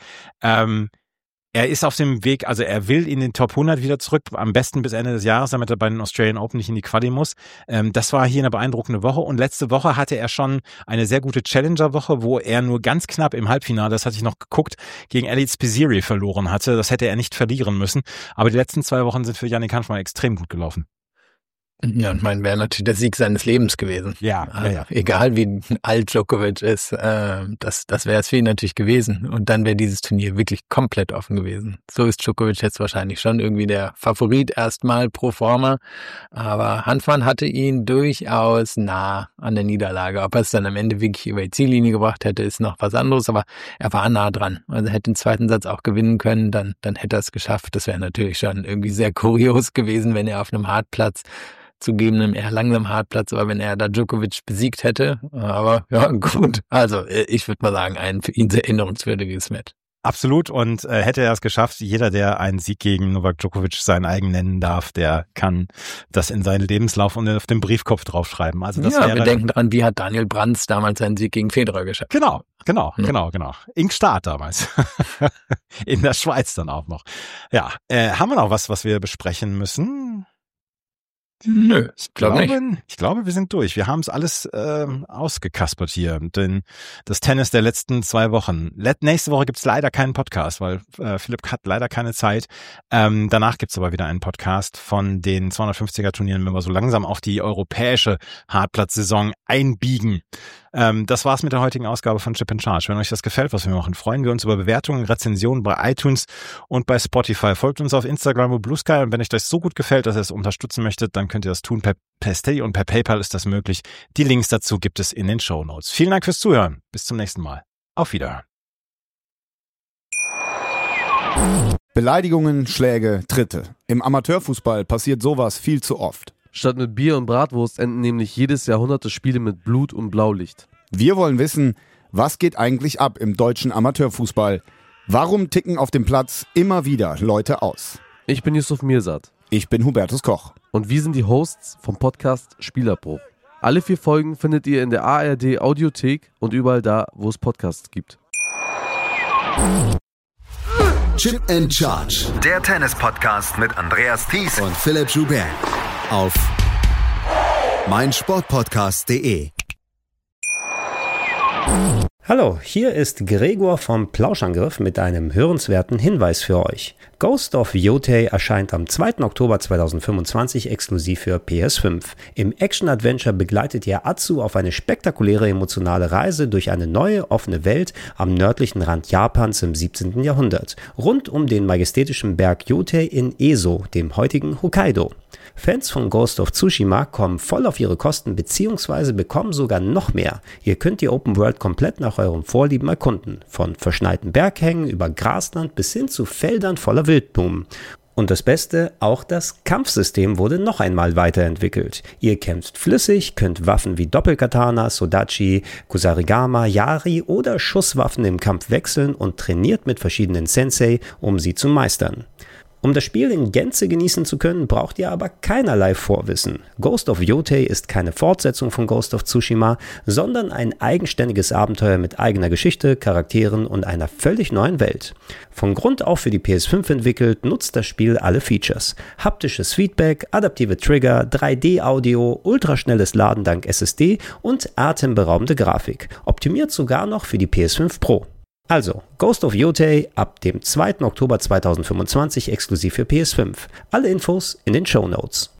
Er ist auf dem Weg, also er will in den Top 100 wieder zurück, am besten bis Ende des Jahres, damit er bei den Australian Open nicht in die Quali muss. Das war hier eine beeindruckende Woche und letzte Woche hatte er schon eine sehr gute Challenger-Woche, wo er nur ganz knapp im Halbfinale, das hatte ich noch geguckt, gegen Elliot Spizzirri verloren hatte. Das hätte er nicht verlieren müssen, aber die letzten 2 Wochen sind für Yannick Hanfmann extrem gut gelaufen. Ja, und mein wäre natürlich der Sieg seines Lebens gewesen. Ja. Egal wie alt Djokovic ist, das wäre es für ihn natürlich gewesen. Und dann wäre dieses Turnier wirklich komplett offen gewesen. So ist Djokovic jetzt wahrscheinlich schon irgendwie der Favorit erstmal pro forma. Aber Hanfmann hatte ihn durchaus nah an der Niederlage. Ob er es dann am Ende wirklich über die Ziellinie gebracht hätte, ist noch was anderes. Aber er war nah dran. Also er hätte den zweiten Satz auch gewinnen können, dann hätte er es geschafft. Das wäre natürlich schon irgendwie sehr kurios gewesen, wenn er auf einem Hartplatz zugeben einem eher langsamen Hartplatz, aber wenn er da Djokovic besiegt hätte. Aber ja, gut. Also ich würde mal sagen, ein für ihn sehr erinnerungswürdiges Match. Absolut. Und hätte er es geschafft, jeder, der einen Sieg gegen Novak Djokovic seinen eigen nennen darf, der kann das in seinen Lebenslauf und auf den Briefkopf draufschreiben. Also das wir denken dran, wie hat Daniel Brands damals seinen Sieg gegen Federer geschafft. Genau. Ingstad damals. In der Schweiz dann auch noch. Ja, haben wir noch was wir besprechen müssen? Nö, ich glaube nicht. Ich glaube, wir sind durch. Wir haben es alles ausgekaspert hier. Denn das Tennis der letzten 2 Wochen. Nächste Woche gibt's leider keinen Podcast, weil Philipp hat leider keine Zeit. Danach gibt's aber wieder einen Podcast von den 250er Turnieren, wenn wir so langsam auf die europäische Hartplatzsaison einbiegen. Das war's mit der heutigen Ausgabe von Chip & Charge. Wenn euch das gefällt, was wir machen, freuen wir uns über Bewertungen, Rezensionen bei iTunes und bei Spotify. Folgt uns auf Instagram und Blue Sky und wenn euch das so gut gefällt, dass ihr es unterstützen möchtet, dann könnt ihr das tun per Steady und per PayPal ist das möglich. Die Links dazu gibt es in den Shownotes. Vielen Dank fürs Zuhören. Bis zum nächsten Mal. Auf Wiederhören. Beleidigungen, Schläge, Tritte. Im Amateurfußball passiert sowas viel zu oft. Statt mit Bier und Bratwurst enden nämlich jedes Jahr hunderte Spiele mit Blut und Blaulicht. Wir wollen wissen, was geht eigentlich ab im deutschen Amateurfußball? Warum ticken auf dem Platz immer wieder Leute aus? Ich bin Yusuf Mirsad. Ich bin Hubertus Koch. Und wir sind die Hosts vom Podcast Spielerbruch. Alle 4 Folgen findet ihr in der ARD Audiothek und überall da, wo es Podcasts gibt. Chip & Charge. Der Tennis-Podcast mit Andreas Thies Und Philipp Joubert. Auf meinsportpodcast.de. Hallo, hier ist Gregor vom Plauschangriff mit einem hörenswerten Hinweis für euch. Ghost of Yotei erscheint am 2. Oktober 2025 exklusiv für PS5. Im Action-Adventure begleitet ihr Atsu auf eine spektakuläre emotionale Reise durch eine neue, offene Welt am nördlichen Rand Japans im 17. Jahrhundert, rund um den majestätischen Berg Yotei in Eso, dem heutigen Hokkaido. Fans von Ghost of Tsushima kommen voll auf ihre Kosten bzw. bekommen sogar noch mehr. Ihr könnt die Open World komplett nach euren Vorlieben erkunden. Von verschneiten Berghängen über Grasland bis hin zu Feldern voller Wildblumen. Und das Beste, auch das Kampfsystem wurde noch einmal weiterentwickelt. Ihr kämpft flüssig, könnt Waffen wie Doppelkatana, Sodachi, Kusarigama, Yari oder Schusswaffen im Kampf wechseln und trainiert mit verschiedenen Sensei, um sie zu meistern. Um das Spiel in Gänze genießen zu können, braucht ihr aber keinerlei Vorwissen. Ghost of Yotei ist keine Fortsetzung von Ghost of Tsushima, sondern ein eigenständiges Abenteuer mit eigener Geschichte, Charakteren und einer völlig neuen Welt. Von Grund auf für die PS5 entwickelt, nutzt das Spiel alle Features. Haptisches Feedback, adaptive Trigger, 3D-Audio, ultraschnelles Laden dank SSD und atemberaubende Grafik. Optimiert sogar noch für die PS5 Pro. Also, Ghost of Yotei ab dem 2. Oktober 2025 exklusiv für PS5. Alle Infos in den Shownotes.